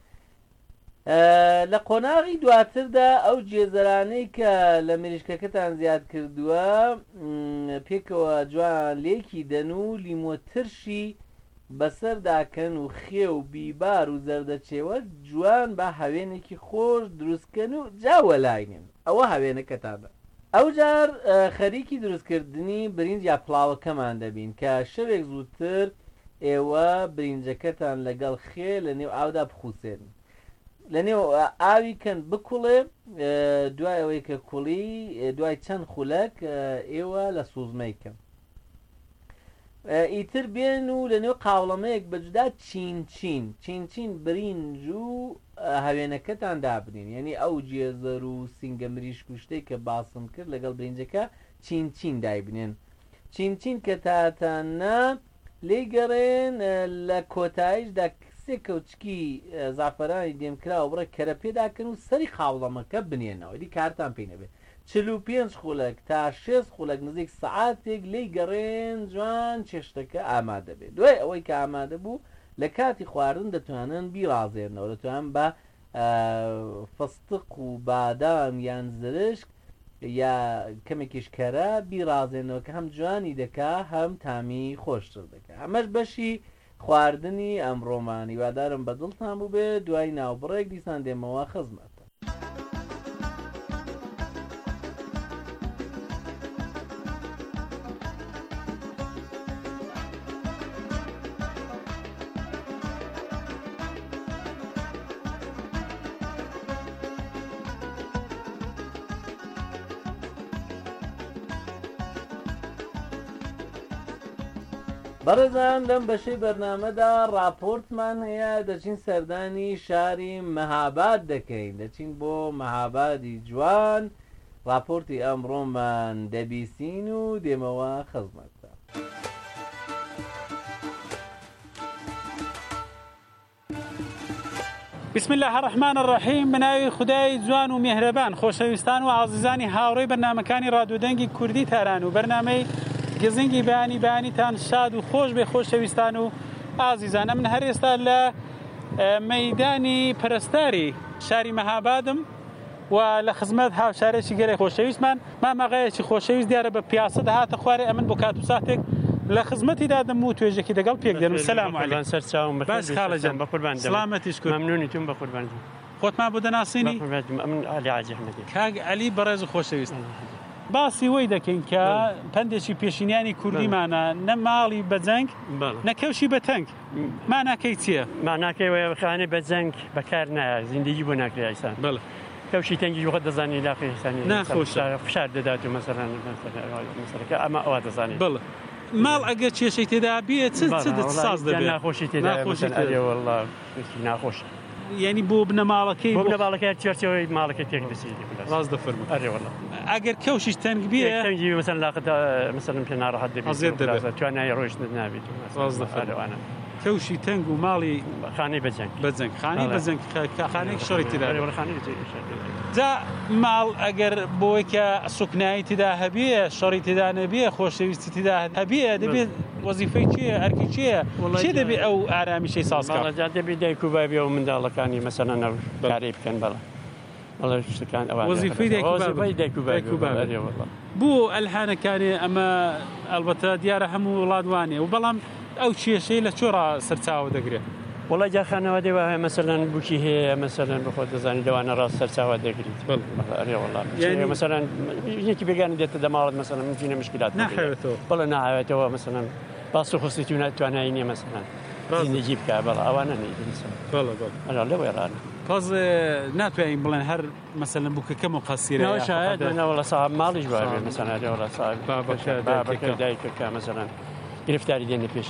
لە قۆناغی دواتردا ئەو جێزەرانەی کە لە مریشکەکەتان زیاد کردووە پێکەوە جوان لێکی دەن و لیمۆترشی بەسەرداکەن و خێ و بیبار و زەردەچێوە جوان بە هەوێنێکی خۆش دروستکەن و جاوەلاینن. ئەوە هەوێنەکەتانە. ئەو جار خەریکی دروستکردنی برنج یا پڵاوەکەمان دەبین کە شەوێک زووتر ئێوە برینجەکەتان لەگەڵ خێ لە نێو ئاودا بخوسێن لە نێو ئاوی کەن بکوڵێ دوای ئەوەی کە کوڵی دوای چەند خولەک ئێوە لە سوزمەیکەن ئیتر بێن و لە نێو قاوڵەمەیەک بەجدا چین چین چین چین برینج و هەوێنەکەتان دابنین یعنی ئەو جێزەر و سینگە مریشک و شتێک کە باسم کرد لەگەڵ برینجەکە چین چین دایبنێن چین چین کە تاتانە لێ گەڕێن لە کۆتاییشدا کسێک کەوچکی زعفەرانی دێمکراوە بڕە کەرە پێداکەن و سەری قاوڵەمەکە بنێنەوە دی کارتان پێی نەبێت چل و پێنج خولەک تا شێست خولەک نزیک سەعاتێک لێی گەڕێن جوان چێشتەکە ئامادە بێت دوای ئەوەی کە ئامادە بوو لە کاتی خواردن دەتوانن بیڕازێنەوە دەتوانن بە فستق و بادام یان زرشک یا کەمێکیش کەرە بیڕازێنەوە کە هەم جوانی دەکا هەم تامی خۆشتر دەکات ئەمەش بەشی خواردنی ئەمڕۆمانی وادارم بە دڵتان بوو بێ دوای ناوبڕێک دیسان دێمەوە خزمەت بەڕێزان لەم بەشەی بەرنامەدا راپۆرتمان هەیە دەچین سەردانی شاری مەهاباد دەکەین دەچین بۆ مەهابادی جوان راپۆرتی ئەمڕۆمان دەبیستین و دێمەوە خزمەتە بسم الله الرحمن الرحیم بناوی خدای جوان و میهرەبان خۆشەویستان و عازیزانی هاوڕێی بەرنامەکانی ڕادیۆدەنگی کوردی تاران و بەرنامەی گزنگی بەیانی بەیانیتان شاد و خۆش بێ خۆشەویستان و ئازیزانە من هەر ئێستا لە مەیدانی پەرستاری شاری مەهابادم و لە خزمەت هاوشارێکی گەرەی خۆشەویستمان مامەغایەکی خۆشەویست دیارە بە پیاسە دەهاتە خوارێ ئەمن بۆ کات و ساتێک لە خزمەتی دادەم و توێژێکی دەگەڵ پێک دێنم سەلام عەلیکم سەرچاوم باش خاڵەجان سڵامەتیش کرد مەمنونیتون بە قوربان خۆتمان بۆ دەناسینی من عەلی حاجی ئەحمەدی کاک عەلی بەڕێز و خۆشەویست باسی وەی دەکەین کە پندێکی پێشینیانی کوردیمانە نە ماڵی بەجەنگ نە کەوشی بەتەنگ ماناکەی چییە؟ ماناکەی وەیە خانەی بەجەنگ بەکار نایە زیندگی بۆ ناکرێ ئایسان کەوشی تەنگی خۆت دەزانی لاقی ئێسانی ناخۆشە فشار دەدات و مەسەلەن مەسەلەکە ئەمە ئەوە دەزانێت بڵێ ماڵ ئەگەر کێشەی تێدا بێت چ ساز دەبێت ناخۆشی تێدا ئەرێ وەڵڵا ناخۆشە یعنی بۆ بنەماڵەکەی بۆ بنەماڵەکەی چێرچەوەی ماڵەکەی تێک دەسی ڕاست دەفەرموو ئەرێ وەڵڵا ئەگەر کەوشیش تەنگ بێ تەنگی مەسەلەن لاقەتە مەسەلەن پێ ناڕەحەت دەبێت توانای ڕۆیشت نابێت ڕاست دەفەرمووانە کەوشی تەنگ و ماڵی خانەی بەجەنگ بەجەنگ خانەی بەجەنگ خانەیەکی شەڕی تێدا جا ماڵ ئەگەر بۆی کە سوکنایی تێدا هەبێ شەڕی تێدا نەبێ خۆشەویستی تێدا هەبێ دەبێت وەزیفەی چییە ئەرکی چییە چێ دەبێت ئەو ئارامیشەی سازکە دەبێت دایک و بابی و منداڵەکانی مەسەلەن ئەو کارەی بکەن بەڵێ شتەکان وەزیفەی دایک و بابی بۆ ئەلحانەکانی ئەمە ئەلبەتە دیارە هەموو وڵاتوانێ و بەڵام ئەو کێشەی لە چۆڕ سەرچاوە دەگرێت وڵای جاخانەوە دێ وایە مەسەلەن بوکی هەیە مەسەلەن بخۆت دەزانی لەوانە ڕاست سەرچاوە دەگریت ئەرێ وەڵام مەسەلەن یەکی بێگانی دێتە دەماڵت مەسەلەن ممکنە مشکلات نەخەوێتەوە بەڵێ ناهاوێتەوە مەسەلەن باس و خۆستی توانایی نییە مەسەلەن زیندگی بکە بەڵێ ئەوانە نەی لەوەی ڕانە پاس ناتوانین بڵێن هەر مەسەلەن بووکەکەم و قەسیرە شاید وەڵە ساحب ماڵیش وایە مەسەلەن ئەرێ وەڵا ساحب بابەکە دایکەکە مەسەلەن گرفتاری دێنە پێش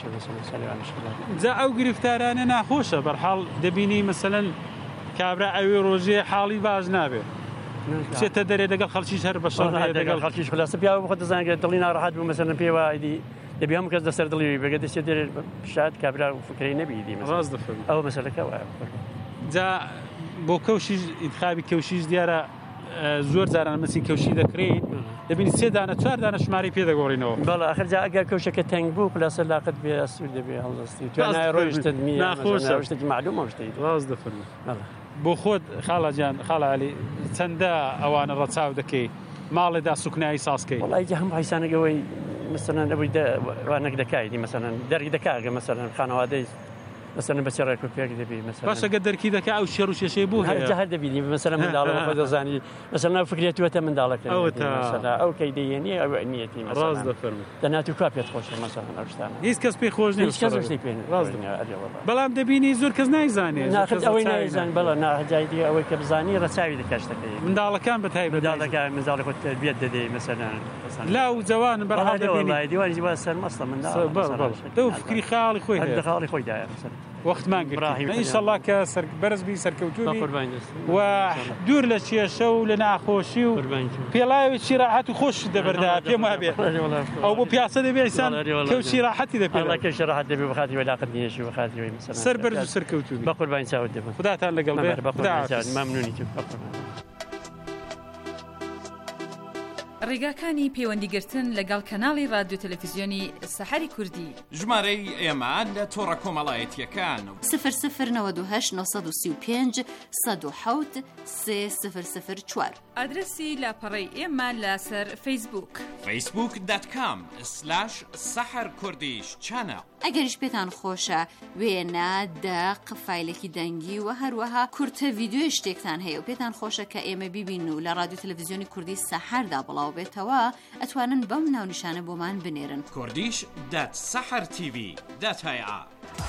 جا ئەو گرفتارانە ناخۆشە بەرحاڵ دەبینی مەسەلەن کابرا ئەوێ ڕۆژێ حاڵی باش نابێت چێتە دەرێ دەگەڵ خەڵکیش هەر بە شەڕ دەگەڵ خەڵکیش خلاصە پیاوە بخۆت دەزانێت دڵی ناڕەحەت بوو مەسەلەن پێوایدی دەبی هەموو کەس دەسەر دڵی بەگە دەچێت دێ شاد کابرا و فکرەی نەبیدی ڕاست دەفەرمێ ئەوە مەسەلەکە وایە جا بۆ کەوشیش ئینتخابی کەوشیش دیارە زۆر جاران مەسی کەوشی دەکرێت دەبینی سێ دانە چوار دانە ژماری پێ دەگۆڕینەوە بەڵێ ئاخر جا ئەگەر کەوشەکە تەنگ بوو پلاسە لاقت بێ ئەسوور دەبێ هەڵدەستی توانای ڕۆیشتت نییە ناخۆشە شتێکی معلومە شتێک ڕاست دەفەرمێ بۆ خۆت خاڵەجان خاڵە عەلی چەندە ئەوانە ڕەچاو دەکەی ماڵێدا سوکنایی سازکەی وەڵای هەموو حیسانەکەوەی مەسەلەن ئەوەی وانەک دەکایدی مەسەلەن دەرگی دەکاگە مەسەلەن خانەوادەی مثلا بەچێڕێک و پێک دەبی مثلا باشە گە دەرکی دەکە ئەو شێر و شێشەی بوو هەر جەهەر دەبینی مثلا منداڵەوە دەزانی مثلا فکرێتوەتە منداڵەکە ئەو کەی دەیێنی ئەو نیەتی ڕاست دەفەرمێ دەنات و کا پێت خۆشە مثلا ئەو شتانە هیچ کەس پێی خۆش نیست هیچ کەس شتێک پێ ڕاست بەڵام دەبینی زۆر کەس نایزانێت ناخت ئەوەی نایزان بەڵە ناهجایدی ئەوەی کە بزانی ڕەچاوی دەکەشتەکەی منداڵەکان بەتای منداڵەکان منداڵی خۆت تربیەت دەدەی مثلا لا و جوان بەرهەم دەبینی دیوانی جوان سەرمەستە منداڵ دەو فکری خاڵی خۆی هەر خاڵی خۆی دایە وەختمان گرت ئینشەڵڵا کە بەرزبی سەرکەوتوبی و دوور لە کێشە و لە ناخۆشی و پێڵاوێکی ڕاحەت و خۆش دەبەردا پێم وابێ ئەو بۆ پیاسە دەبێسان کەوچی ڕاحەتی دەپێڵا کەوشی ڕاحەت دەبێ بەخاتی وەلاقت نیەشی بەخاتی سەر بەرز و سەرکەوتوبی بە قوربانی چاوت دەبن خوداتان لەگەڵ بێ مەمنونی ڕێگاکانی پەیوەندیگرتن لەگەڵ کەناڵی رادیۆ تەلەڤیزیۆنی سەحەری کوردی ژمارەی ئێمە لە تۆڕە کۆمەڵایەتیەکان صفر صفر نود و هەشت نۆ سەد و سی و پێنج سەد و حەوت سێ صفر صفر چوار ئادرسی لاپەڕەی ئێمە لەسەر فەیسبووک فەیسبووک دات کام سلاش سەحەر کوردیش چانە ئەگەریش پێتان خۆشە وێنە دەق فایلێکی دەنگی و هەروەها کورتە ڤیدیۆی شتێکتان هەیە و پێتان خۆشە کە ئێمە بیبین و لە رادیۆ تەلەڤیزیۆنی کوردی سەحەردا بڵاو بێتەوە ئەتوانن بەم ناونیشانە بۆمان بنێرن کوردیش دات سەحەر تیڤی دات هەیە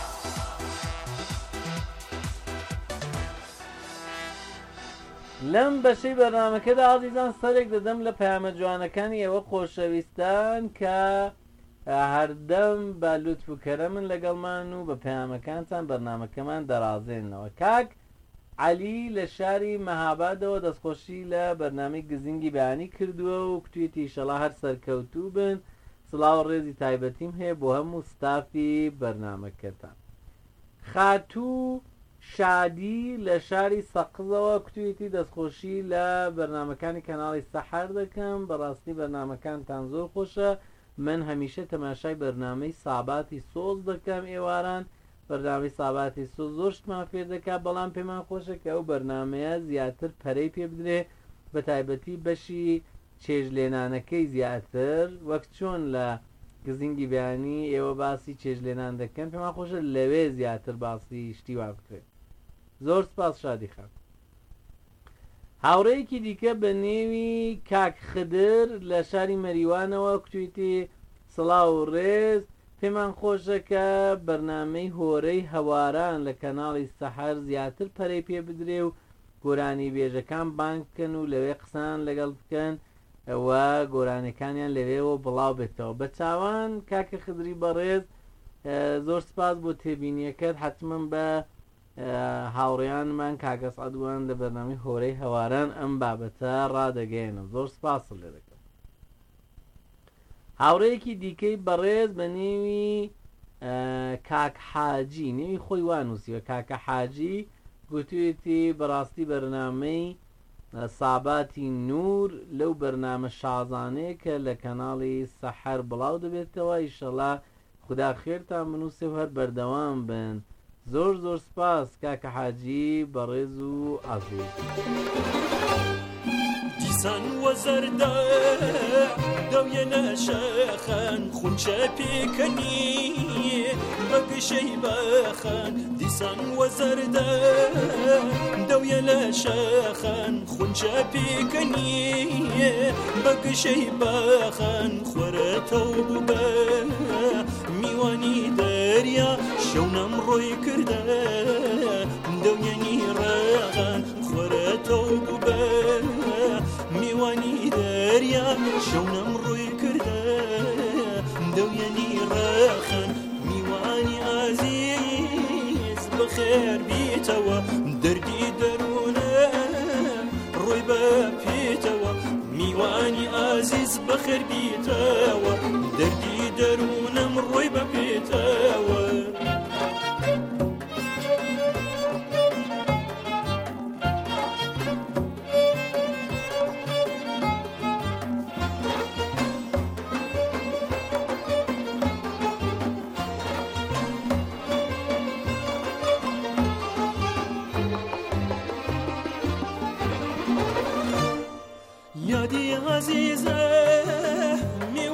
لەم بەشەی بەرنامەکەدا عەزیزان سەرێک دەدەم لە پەیامە جوانەکانی ئێوە خۆشەویستان کە هەردەم بە لوتف و کەرەمن لەگەڵمان و بە پەیامەکانتان بەرنامەکەمان دەڕازێنەوە. کاک عەلی لە شاری مەهابادەوە دەستخۆشی لە بەرنامەی گزینگی بەیانی کردووە و کتوێتی ئیشەڵا هەر سەرکەوتوو بن. سڵاو ڕێزی تایبەتیم هەیە بۆ هەموو ستافی بەرنامەکەتان. خاتوو شادی لە شاری سەقزەوە کتوێتی دەستخۆشی لە بەرنامەکانی کەناڵی سەحەر دەکەم. بەڕاستی بەرنامەکانتان زۆر خۆشە. من هەمیشە تەماشای بەرنامەی ساباتی سۆز دەکەم ئێواران. بەرنامەی ساباتی سۆز زۆر شتمان فێر دەکات، بەڵام پێمان خۆشە کە ئەو بەرنامەیە زیاتر پەرەی پێ بدرێ، بە تایبەتی بەشی چێژلێنانەکەی زیاتر وەک چۆن لە گزینگی بەیانی ئێوە باسی چێژلێنان دەکەن، پێمان خۆشە لەوێ زیاتر باسی شتی وا بکرێت. زۆر سپاس شادی خان. هاوڕەیەکی دیکە بە نێوی کاک خدر لە شاری مەریوانەوە کتویتی سڵاو و ڕێز، پێمان خۆشە کە بەرنامەی هۆرەی هەواران لە کەناڵی سەحەر زیاتر پەرەی پێ بدرێ و گۆرانی بێژەکان بانکن و لەوێ قسان لەگەڵ بکەن ئەوە گۆرانەکانیان لەوێەوە بڵاو بێتەوە. بە چاوان کاکە خدری بەڕێز، زۆر سپاس بۆ تێبینیەکەت. حتمما بە هاوڕێیانمان کاکە سەعەدوان لە بەرنامەی هۆرەی هەواران ئەم بابەتە ڕادەگەێنم. زۆر سپاس لێ دەکەم. هاوڕەیەکی دیکەی بەڕێز بە نێوی کاک حاجی، نێوی خۆی وانووسیوە کاکە حاجی، گوتوێتی بەڕاستی بەرنامەی ساباتی نور لەو بەرنامە شازانەیە کە لە کەناڵی سەحەر بڵاو دەبێتەوە. ئیشەڵا خوددا خێرتان بنووسێ و هەر بەردەوام بن. زۆر زۆر سپاس کاکە حاجی بەڕێز و ئازیز. دیسان وەزەردە دەویەنە شەخەن خونچە پێکەنی بەگشەی بەخەن. دیسان وەزەردە دەویەنە شەخەن خونچە پێکەنی بەگشەی بەخەن خۆرەتەو ببە میوانی دەریا شەونەم ڕۆی کردە دەویەنی ڕەخەن خۆرەتەو ببە میوانی دەریا شەونەم ڕۆی کردە دەویەنی ڕەخەن میوانی ئازیز بەخێر بیتەوە دەردی دەروونە ڕۆی بە پێتەوە میوانی ئازیز بەخێر بیتەوە دەردی دەروونەم ڕۆی بە پێتەوە. یادی عزیزە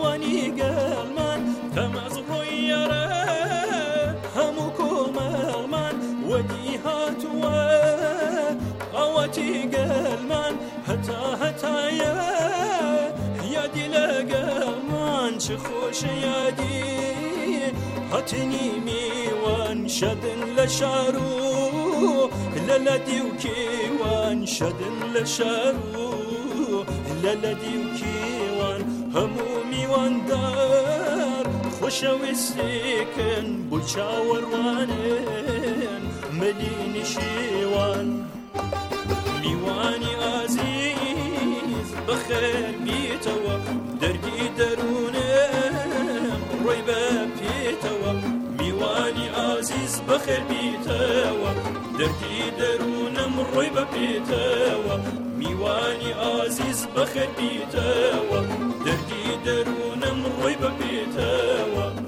میوانی گەڵمان تەمەز ڕۆی یارە هەموو کۆمەڵمان ودي هاتوا قوتي قلمان هتا هتا يا يا دي لقلمان شخوش يا دي هاتني ميوان شدن لشارو للدي وكيوان شدن لشارو للدي وكيوان همومي وان دار خوشوستيكن بوچاور وانن مليني شيوان میوانی عزیز بخیر بیتوا دردی درونم روی بپیتوا میوانی عزیز بخیر بیتوا دردی درونم روی بپیتوا میوانی عزیز بخیر بیتوا دردی درونم روی بپیتوا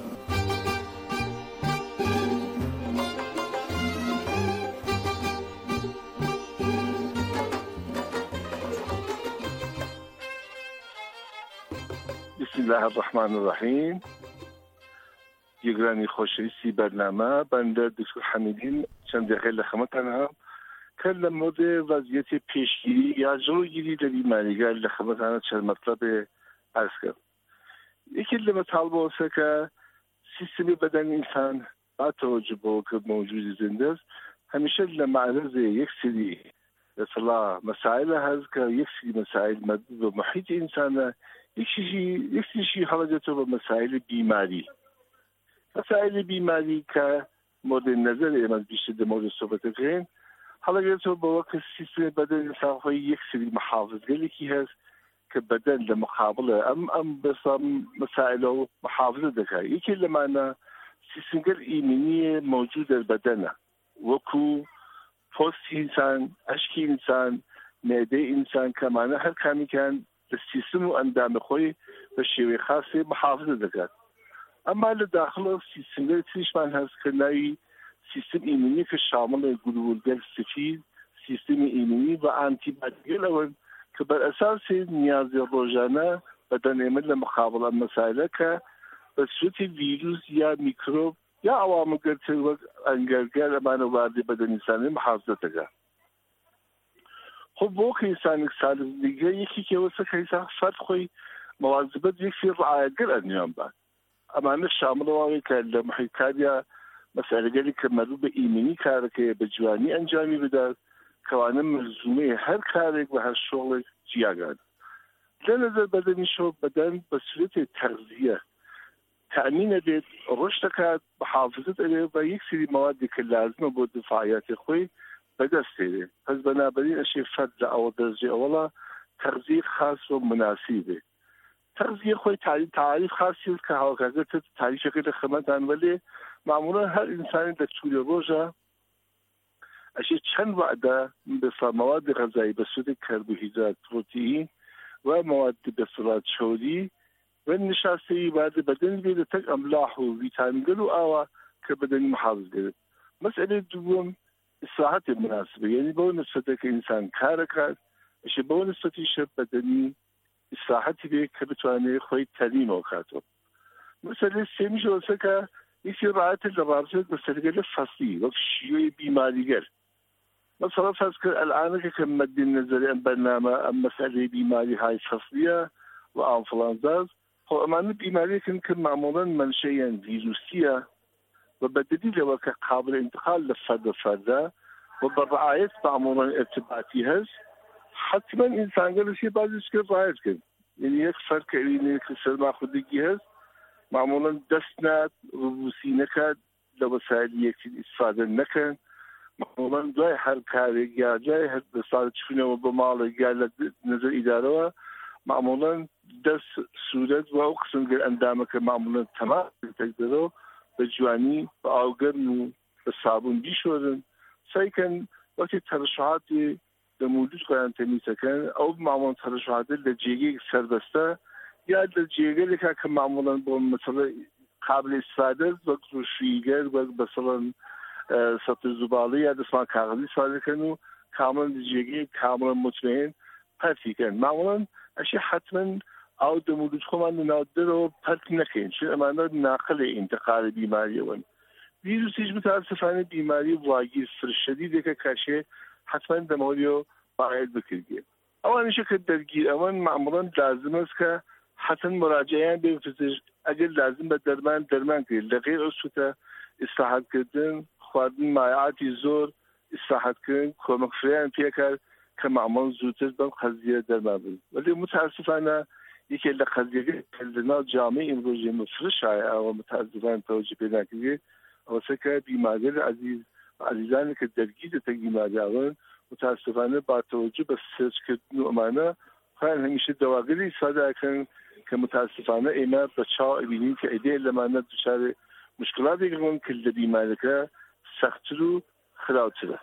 بسم الله الرحمن الرحیم. یگرانی خوشویستی برنامه بنده دکتر حمیدین چند دقیقه لخدمتتان هم که در مورد وضعیت پیشگیری یا جلوگیری در بیماری‌ها لخدمتتان چند مطلب عرض کنم. یکی از مطالب است که سیستم بدن انسان با توجه به که موجود زنده است همیشه لمعرض یک سری مثلا مسائل هست که یک سری مسائل مربوط به محیط انسان یک چیزی یک چیزی حالت به مسائل بیماری مسائل بیماری که مورد نظر امروز بیشتر در مورد صحبت کردیم حالت به وقت سیستم بدن انسان های یک سری محافظگری کی هست که بدن در مقابل ام ام بسام مسائل و محافظه دکه یکی لمعنی سیستم ایمنی موجود در بدن وکو پوست انسان اشکی انسان معده انسان که معنی هر کمی کن سیستم و اندام خوی به شیوه خاصی محافظه دکد. اما لداخل سیستم تیش من هست که نایی سیستم ایمنی که شامل گلوبولگر سفید سیستم ایمنی و آنتی بادیگل اون که بر اساس نیاز روزانه بدن ایمن لمقابل مسائل که به صورت ویروس یا میکروب یا عوامل گرچه و انگرگر امان وارد بدن انسانی محافظه دکد. خب با که انسان سالم دیگه یکی که واسه که انسان فرد خوی مواظبت یک سری رعایتگر انجام بد. اما شامل واقعی که لمحیطات یا مسائل گری که مربوط به ایمنی کار که به جوانی انجامی بده قوانین ملزومه هر کاری و هر شغل جیاگان. در نظر بدنی شو بدن به صورت تغذیه تأمین دید رشد کرد محافظت دید و یک سری موادی که لازمه بود دفاعیات خوی به دست دیده. پس بنابراین اشی فرد او درجه اولا تغذیه خاص و مناسبه. تغذیه خوی تعریف تعریف خاصی است که حقیقت تعریف غیر خدمتان ولی معمولا هر انسانی در طول روزه اشی چند وعده به مواد غذایی به صورت کربوهیدرات پروتئین و مواد به صورت شوری و نشاسته بعد بدن بیده تک املاح و ویتامین و آوا که بدن محافظ گرد. مسئله دوم اصلاحات مناسبه یعنی با نسبت که انسان کار کرد اشی با نسبتی شب بدنی اصلاحاتی به که بتوانه خوی تعلیم وکاتو. مسئله سیمیش واسه که یکی رعایت لبارزه مسئله فصلی و شیوع بیماریگر. مثلا فرض که الان که مد نظر ام برنامه ام مسئله بیماری های فصلیه و آنفلانزا خب امان بیماری که معمولا منشأ ویروسیه و بدلیل وقت قابل انتقال لفرد فرد و برعایت معمولا ارتباطی هست حتما انسان گلشی بعضیش که رعایت کن یعنی یک فرد که اینه که سرما خودگی هست معمولا دست ند ربوسی نکد لوسایل یکی استفاده نکن معمولا جای هر کاری یا جای هر بساط چونه و بمال یا نظر اداره و معمولا دست صورت و اقسم گر اندامه که معمولا تمام تقدرو به جوانی به آوگرن و به صابون بیشورن سعی کن وقتی ترشحاتی در موجود قرانتینی سکن او معمولا ترشحاتی لجیگی سربسته یا لجیگی که معمولا با مثلا قابل استفاده وقت روشیگر و مثلا سطح زباله یا دستمان کاغذی استفاده کن و کاملا لجیگی کاملا مطمئن پرتی کن معمولا اشی حتما او در موجود خمان نادر و پرت نکن چون امانا ناقل انتقال بیماری ون ویروسیش متاسفانه بیماری واگیر فرشدیده که کشه حتما دماغیو باید بکرگه اوانش که درگیر اوان معمولا لازم است که حتما مراجعه به پزشک اگر لازم به درمان درمان کنید لغیر اصوتا استراحت کردن خواردن مایعاتی زور استراحت کردن کمک فریان پیکر که معمولا زودتر بم قضیه درمان بود ولی متاسفانه یکی از قضیه کلنا جامعه امروزی مفرش و متاسفانه توجه پیدا کرده واسه که بیماری عزیز عزیزانی که درگیر تا بیماری آن متاسفانه با توجه به سرچ کردن امانه خواهن همیشه دواگیری استفاده کردن که متاسفانه اینا بچه‌ها ببینیم که ایده لمانه دچار مشکلاتی که کل بیماری که سخت‌تر و خراب‌تره.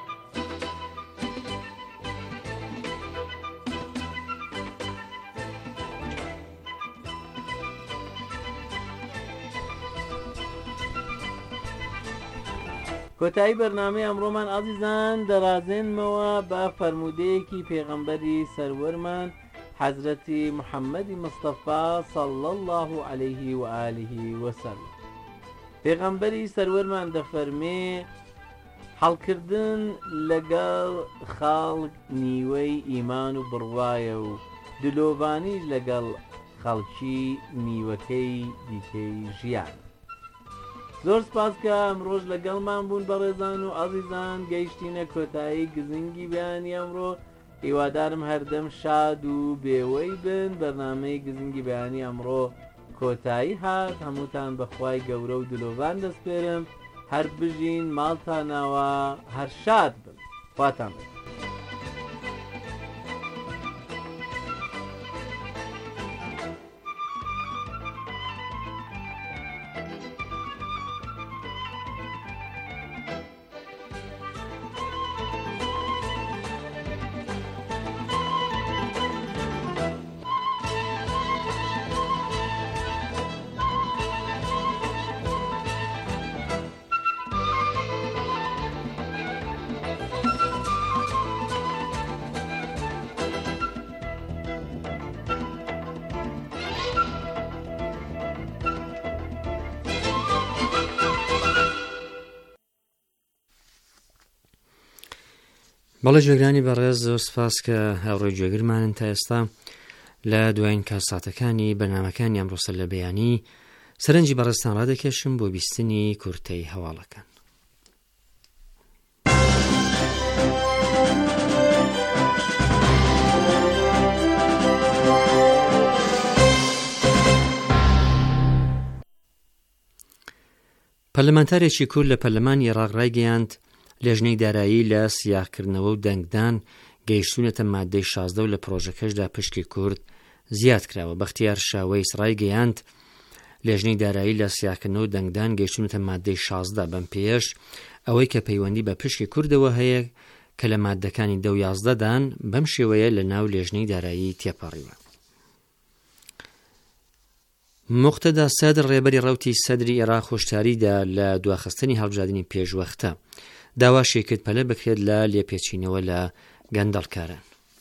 کۆتایی بەرنامەی ئەمڕۆمان ئازیزان دەڕازێنمەوە بە فەرمودەیەکی پێغەمبەری سەروەرمان حەزرەتی محەممەدی مستەفا صەڵی الله عەلەیه و ئالیه وسەلەم. پێغەمبەری سەروەرمان دەفەرمێ هەڵکردن لەگەڵ خەڵک نیوەی ئیمان و بڕوایە و دلۆڤانیش لەگەڵ خەڵکی نیوەکەی دیکەی ژیان. زۆر سپاس کە ئەمڕۆژ لەگەڵمان بوون بەڕێزان و ئازیزان گەیشتینە کۆتایی گزنگی بەیانی ئەمڕۆ. هیوادارم هەردەم شاد و بێوەی بن. بەرنامەی گزنگی بەیانی ئەمڕۆ کۆتایی هات. هەمووتان بەخوای گەورە و دلۆڤان دەسپێرم. هەر بژین ماڵتانەوە هەر شاد بن. خواتان بن. بەڵێ گوێگرانی بەڕێز زۆر سپاس کە هاوڕێی گوێگرمانن تا ئێستا لە دوایین کاساتەکانی بەرنامەکانی ئەمڕۆسە لە بەیانی سەرنجی بەڕێزتان ڕادەکێشم بۆ بیستنی کورتەی هەواڵەکان. پەرلەمانتارێکی کورد لە پەرلەمانی عێراق ڕایگەیاند لێژنەی دارایی لە سیاهکردنەوە و دەنگدان گەیشتوونەتە مادەی شازدە و لە پرۆژەکەشدا پشکی کورد زیاد کراوە. بەختیار شاوەیس ڕایگەیاند لێژنەی دارایی لە سیاهکردنەوە و دەنگدان گەیشتوونەتە مادەی شازدە بەم پێش ئەوەی کە پەیوەندی بە پشکی کوردەوە هەیە کە لە مادەکانی دە و یازدەدان بەم شێوەیە لە ناو لێژنەی دارایی تێپەڕیوە. مقتەدا سەدر ڕێبەری ڕەوتی سەدری عێراق خۆشتاریدا لە دواخستنی هەڵبژاردننی پێشوەختە داواشی کرد پەلە بکرێت لە لێپێچینەوە لە گەندەڵکاران.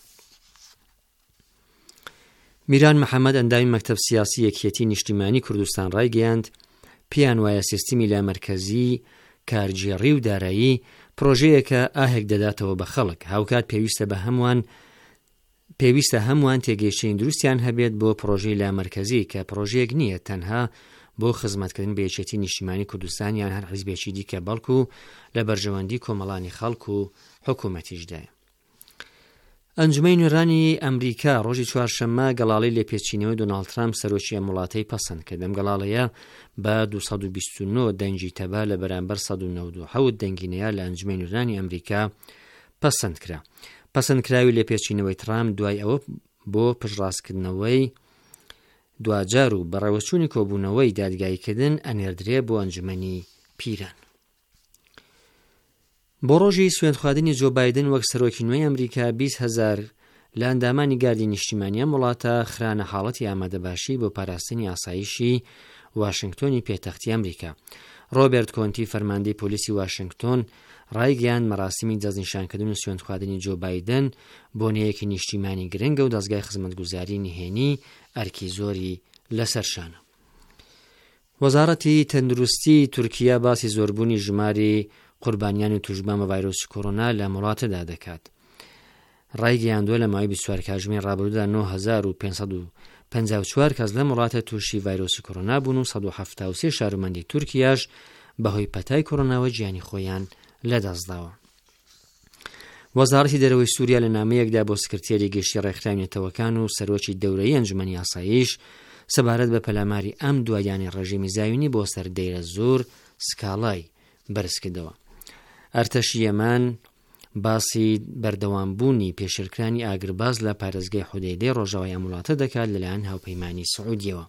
میران محەممەد ئەندامی مەکتەب سیاسی یەکێتی نیشتیمانی کوردستان ڕایگەیاند پێیان وایە سیستمی لە مەرکەزی کارگێڕی و دارایی پرۆژەیەکە ئاهێک دەداتەوە بە خەڵک هاوکات پێویستە بە هەمووان پێویستە هەمووان تێگەیشتنی دروستیان هەبێت بۆ پرۆژەی لە مەرکەزی کە پرۆژەیەک نییە تەنها بۆ خزمەتکردن بە یەکێتی نیشتیمانی کوردستان یان هەر حیزبێکی دیکە بەڵکو لە بەرژەوەندی کۆمەڵانی خەڵک و حکوومەتیشدایە. ئەنجومەی نوێرانی ئەمریکا ڕۆژی چوارشەممە گەڵاڵی لێپێچینەوەی دۆناڵد ترامپ سەرۆکی ئەم وڵاتەی پەسەند کرد. ئەم گەڵاڵەیە بە دووسەد و بیست و نۆ دەنگی تەبا لە بەرامبەر سەد و نەوت و حەوت دەنگینەیە لە ئەنجومەی نوێرانی ئەمریکا پەسەند کرا. پەسەندکراوی لێپێچینەوەی ترامپ دوای ئەوە بۆ پشتڕاستکردنەوەی دوجار و بەڕێوەچوونی کۆبوونەوەی دادگاییکردن ئەنێردرێ بۆ ئەنجومەنی پیران. بۆ ڕۆژی سوێندخواردنی جۆ بایدن وەک سەرۆکی نوێی ئەمریکا بیست هەزار لە ئەندامانی گاردی نیشتیمانیە وڵاتە خرانە حاڵەتی ئامادەباشی بۆ پاراستنی ئاسایشی واشنگتۆنی پێتەختی ئەمریکا. ڕۆبێرت کۆنتی فەرماندەی پۆلیسی واشنگتۆن ڕایگەیان مەراسمی دەستنیشانکردن و سوێندخواردنی جۆ بایدن بۆنەیەکی نیشتیمانی گرنگە و دەستگای خزمەتگوزاری نهێنی ئەرکی زۆری لەسەرشانە. وەزارەتی تەندروستی تورکیا باسی زۆربوونی ژماری قوربانیانی توشبە بە ڤایرۆسی کۆڕۆنا لە وڵاتەدا دەکات. ڕایگەیاندووە لە ماوەی بیست و چوار کاتژمێی ڕابردوودا نۆ هەزار و پێنج سەد و پەنجا و چوار کەس لەم وڵاتە تووشی ڤایرۆسی کۆڕۆنا بوون و سەد و هەفتاد و سێ شارۆمەندی تورکیاش بەهۆی پەتای کۆڕۆناوە گیانی خۆیان لەدەستداوە. وەزارەتی دەرەوەی سووریا لە نامەیەکدا بۆ سکرتێری گەشتی ڕێکخراوێتەوەکان و سەرۆکی دەورەی ئەنجومەنی ئاسایش سەبارەت بە پەلاماری ئەم دوایانی ڕێژیمی زاوینی بۆ سەردەیرە زۆر سکاڵای بەرز کردەوە. ئەرتەشی یەمان باسی بەردەوامبوونی پێشرکرانی ئاگرباز لە پارێزگای حودەیدەی ڕۆژاوای ئەم وڵاتە دەکات لەلایەن هاوپەیمانی سعودیەوە.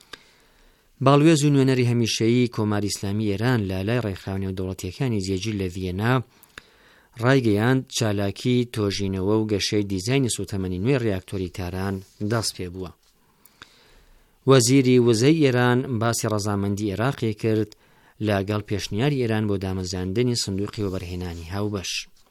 باڵوێز و نوێنەری هەمیشەیی کۆماری ئیسلامی ئێران لە لای ڕێکخراونەوە دەوڵەتیەکانی جێگیر لە ڤیەنا ڕایگەیاند چالاکی تۆژینەوە و گەشەی دیزایانی سوتەمەنی نوێ ڕیاکتۆری تاران دەست پێ بووە. وەزیری وزەی ئێران باسی ڕەزامەندی عێراقی کرد لەگەڵ پێشنیاری ئێران بۆ دامەزاندنی سندوقی وەبەرهێنانی هاوبەش.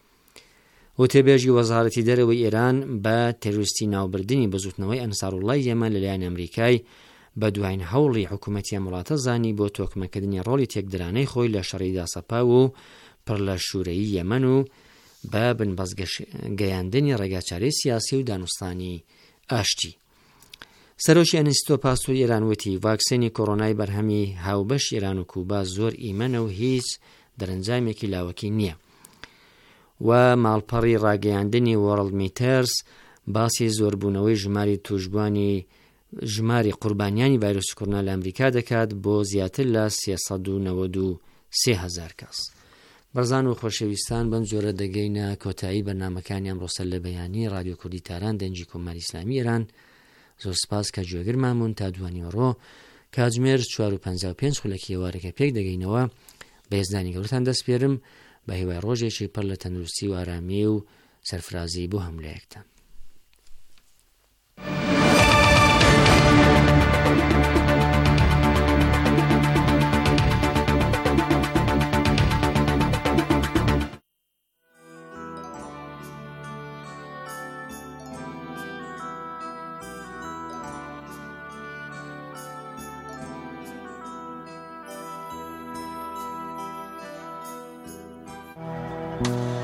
وتێبێژی وەزارەتی دەرەوەی ئێران بە تێروریستی ناوبردننی بەزوتنەوەی ئەنساروڵای یەمەن لەلایەن ئەمریکای بە دوایین هەوڵی حکوومەتی ئەم وڵاتە زانی بۆ تۆکمەکردنی ڕۆڵی تێکدرانەی خۆی لە شەڕی داسەپا و پڕ لە شوورەیی یەمەن و بە بنبەستگەیاندنی ڕێگاچارەی سیاسی و دانوستانی ئاشتی. سەرۆکی ئەنستۆ پاسۆی ئێران وتی ڤاکسینی کۆڕۆنای بەرهەمی هاوبەش ئێران و کوبا زۆر ئیمەنە و هیچ دەرەنجامێکی لاوەکی نییە. و ماڵپەڕی ڕاگەیاندنی وۆرڵد میترس باسی زۆربوونەوەی ژماری توشبوانی ژماری قوربانیانی ڤایرۆسی کۆڕۆنا لە ئەمریکا دەکات بۆ زیاتر لە سێسەد و نەوەد و سێ هەزار کەس. بەرزان و خۆشەویستان بەم جۆرە دەگەینە کۆتایی بەرنامەکانی ئەمڕۆسەر لە بەیانی ڕادیۆ کوردی تاران دەنجی کۆماری ئیسلامی ئێران. زۆر سپاس کە گوێگرمامون تا دوانی وەڕۆ کاتژمێر چوار و پەنجا و پێنج خولەکی ئێوارەکە پێک دەگەینەوە. بە هێزدانی گەورەتان دەست پێرم بە هیوای ڕۆژێکی پڕ لە تەندروستی و ئارامی و سەرفرازی بۆ هەمولایەکتان. Thank you.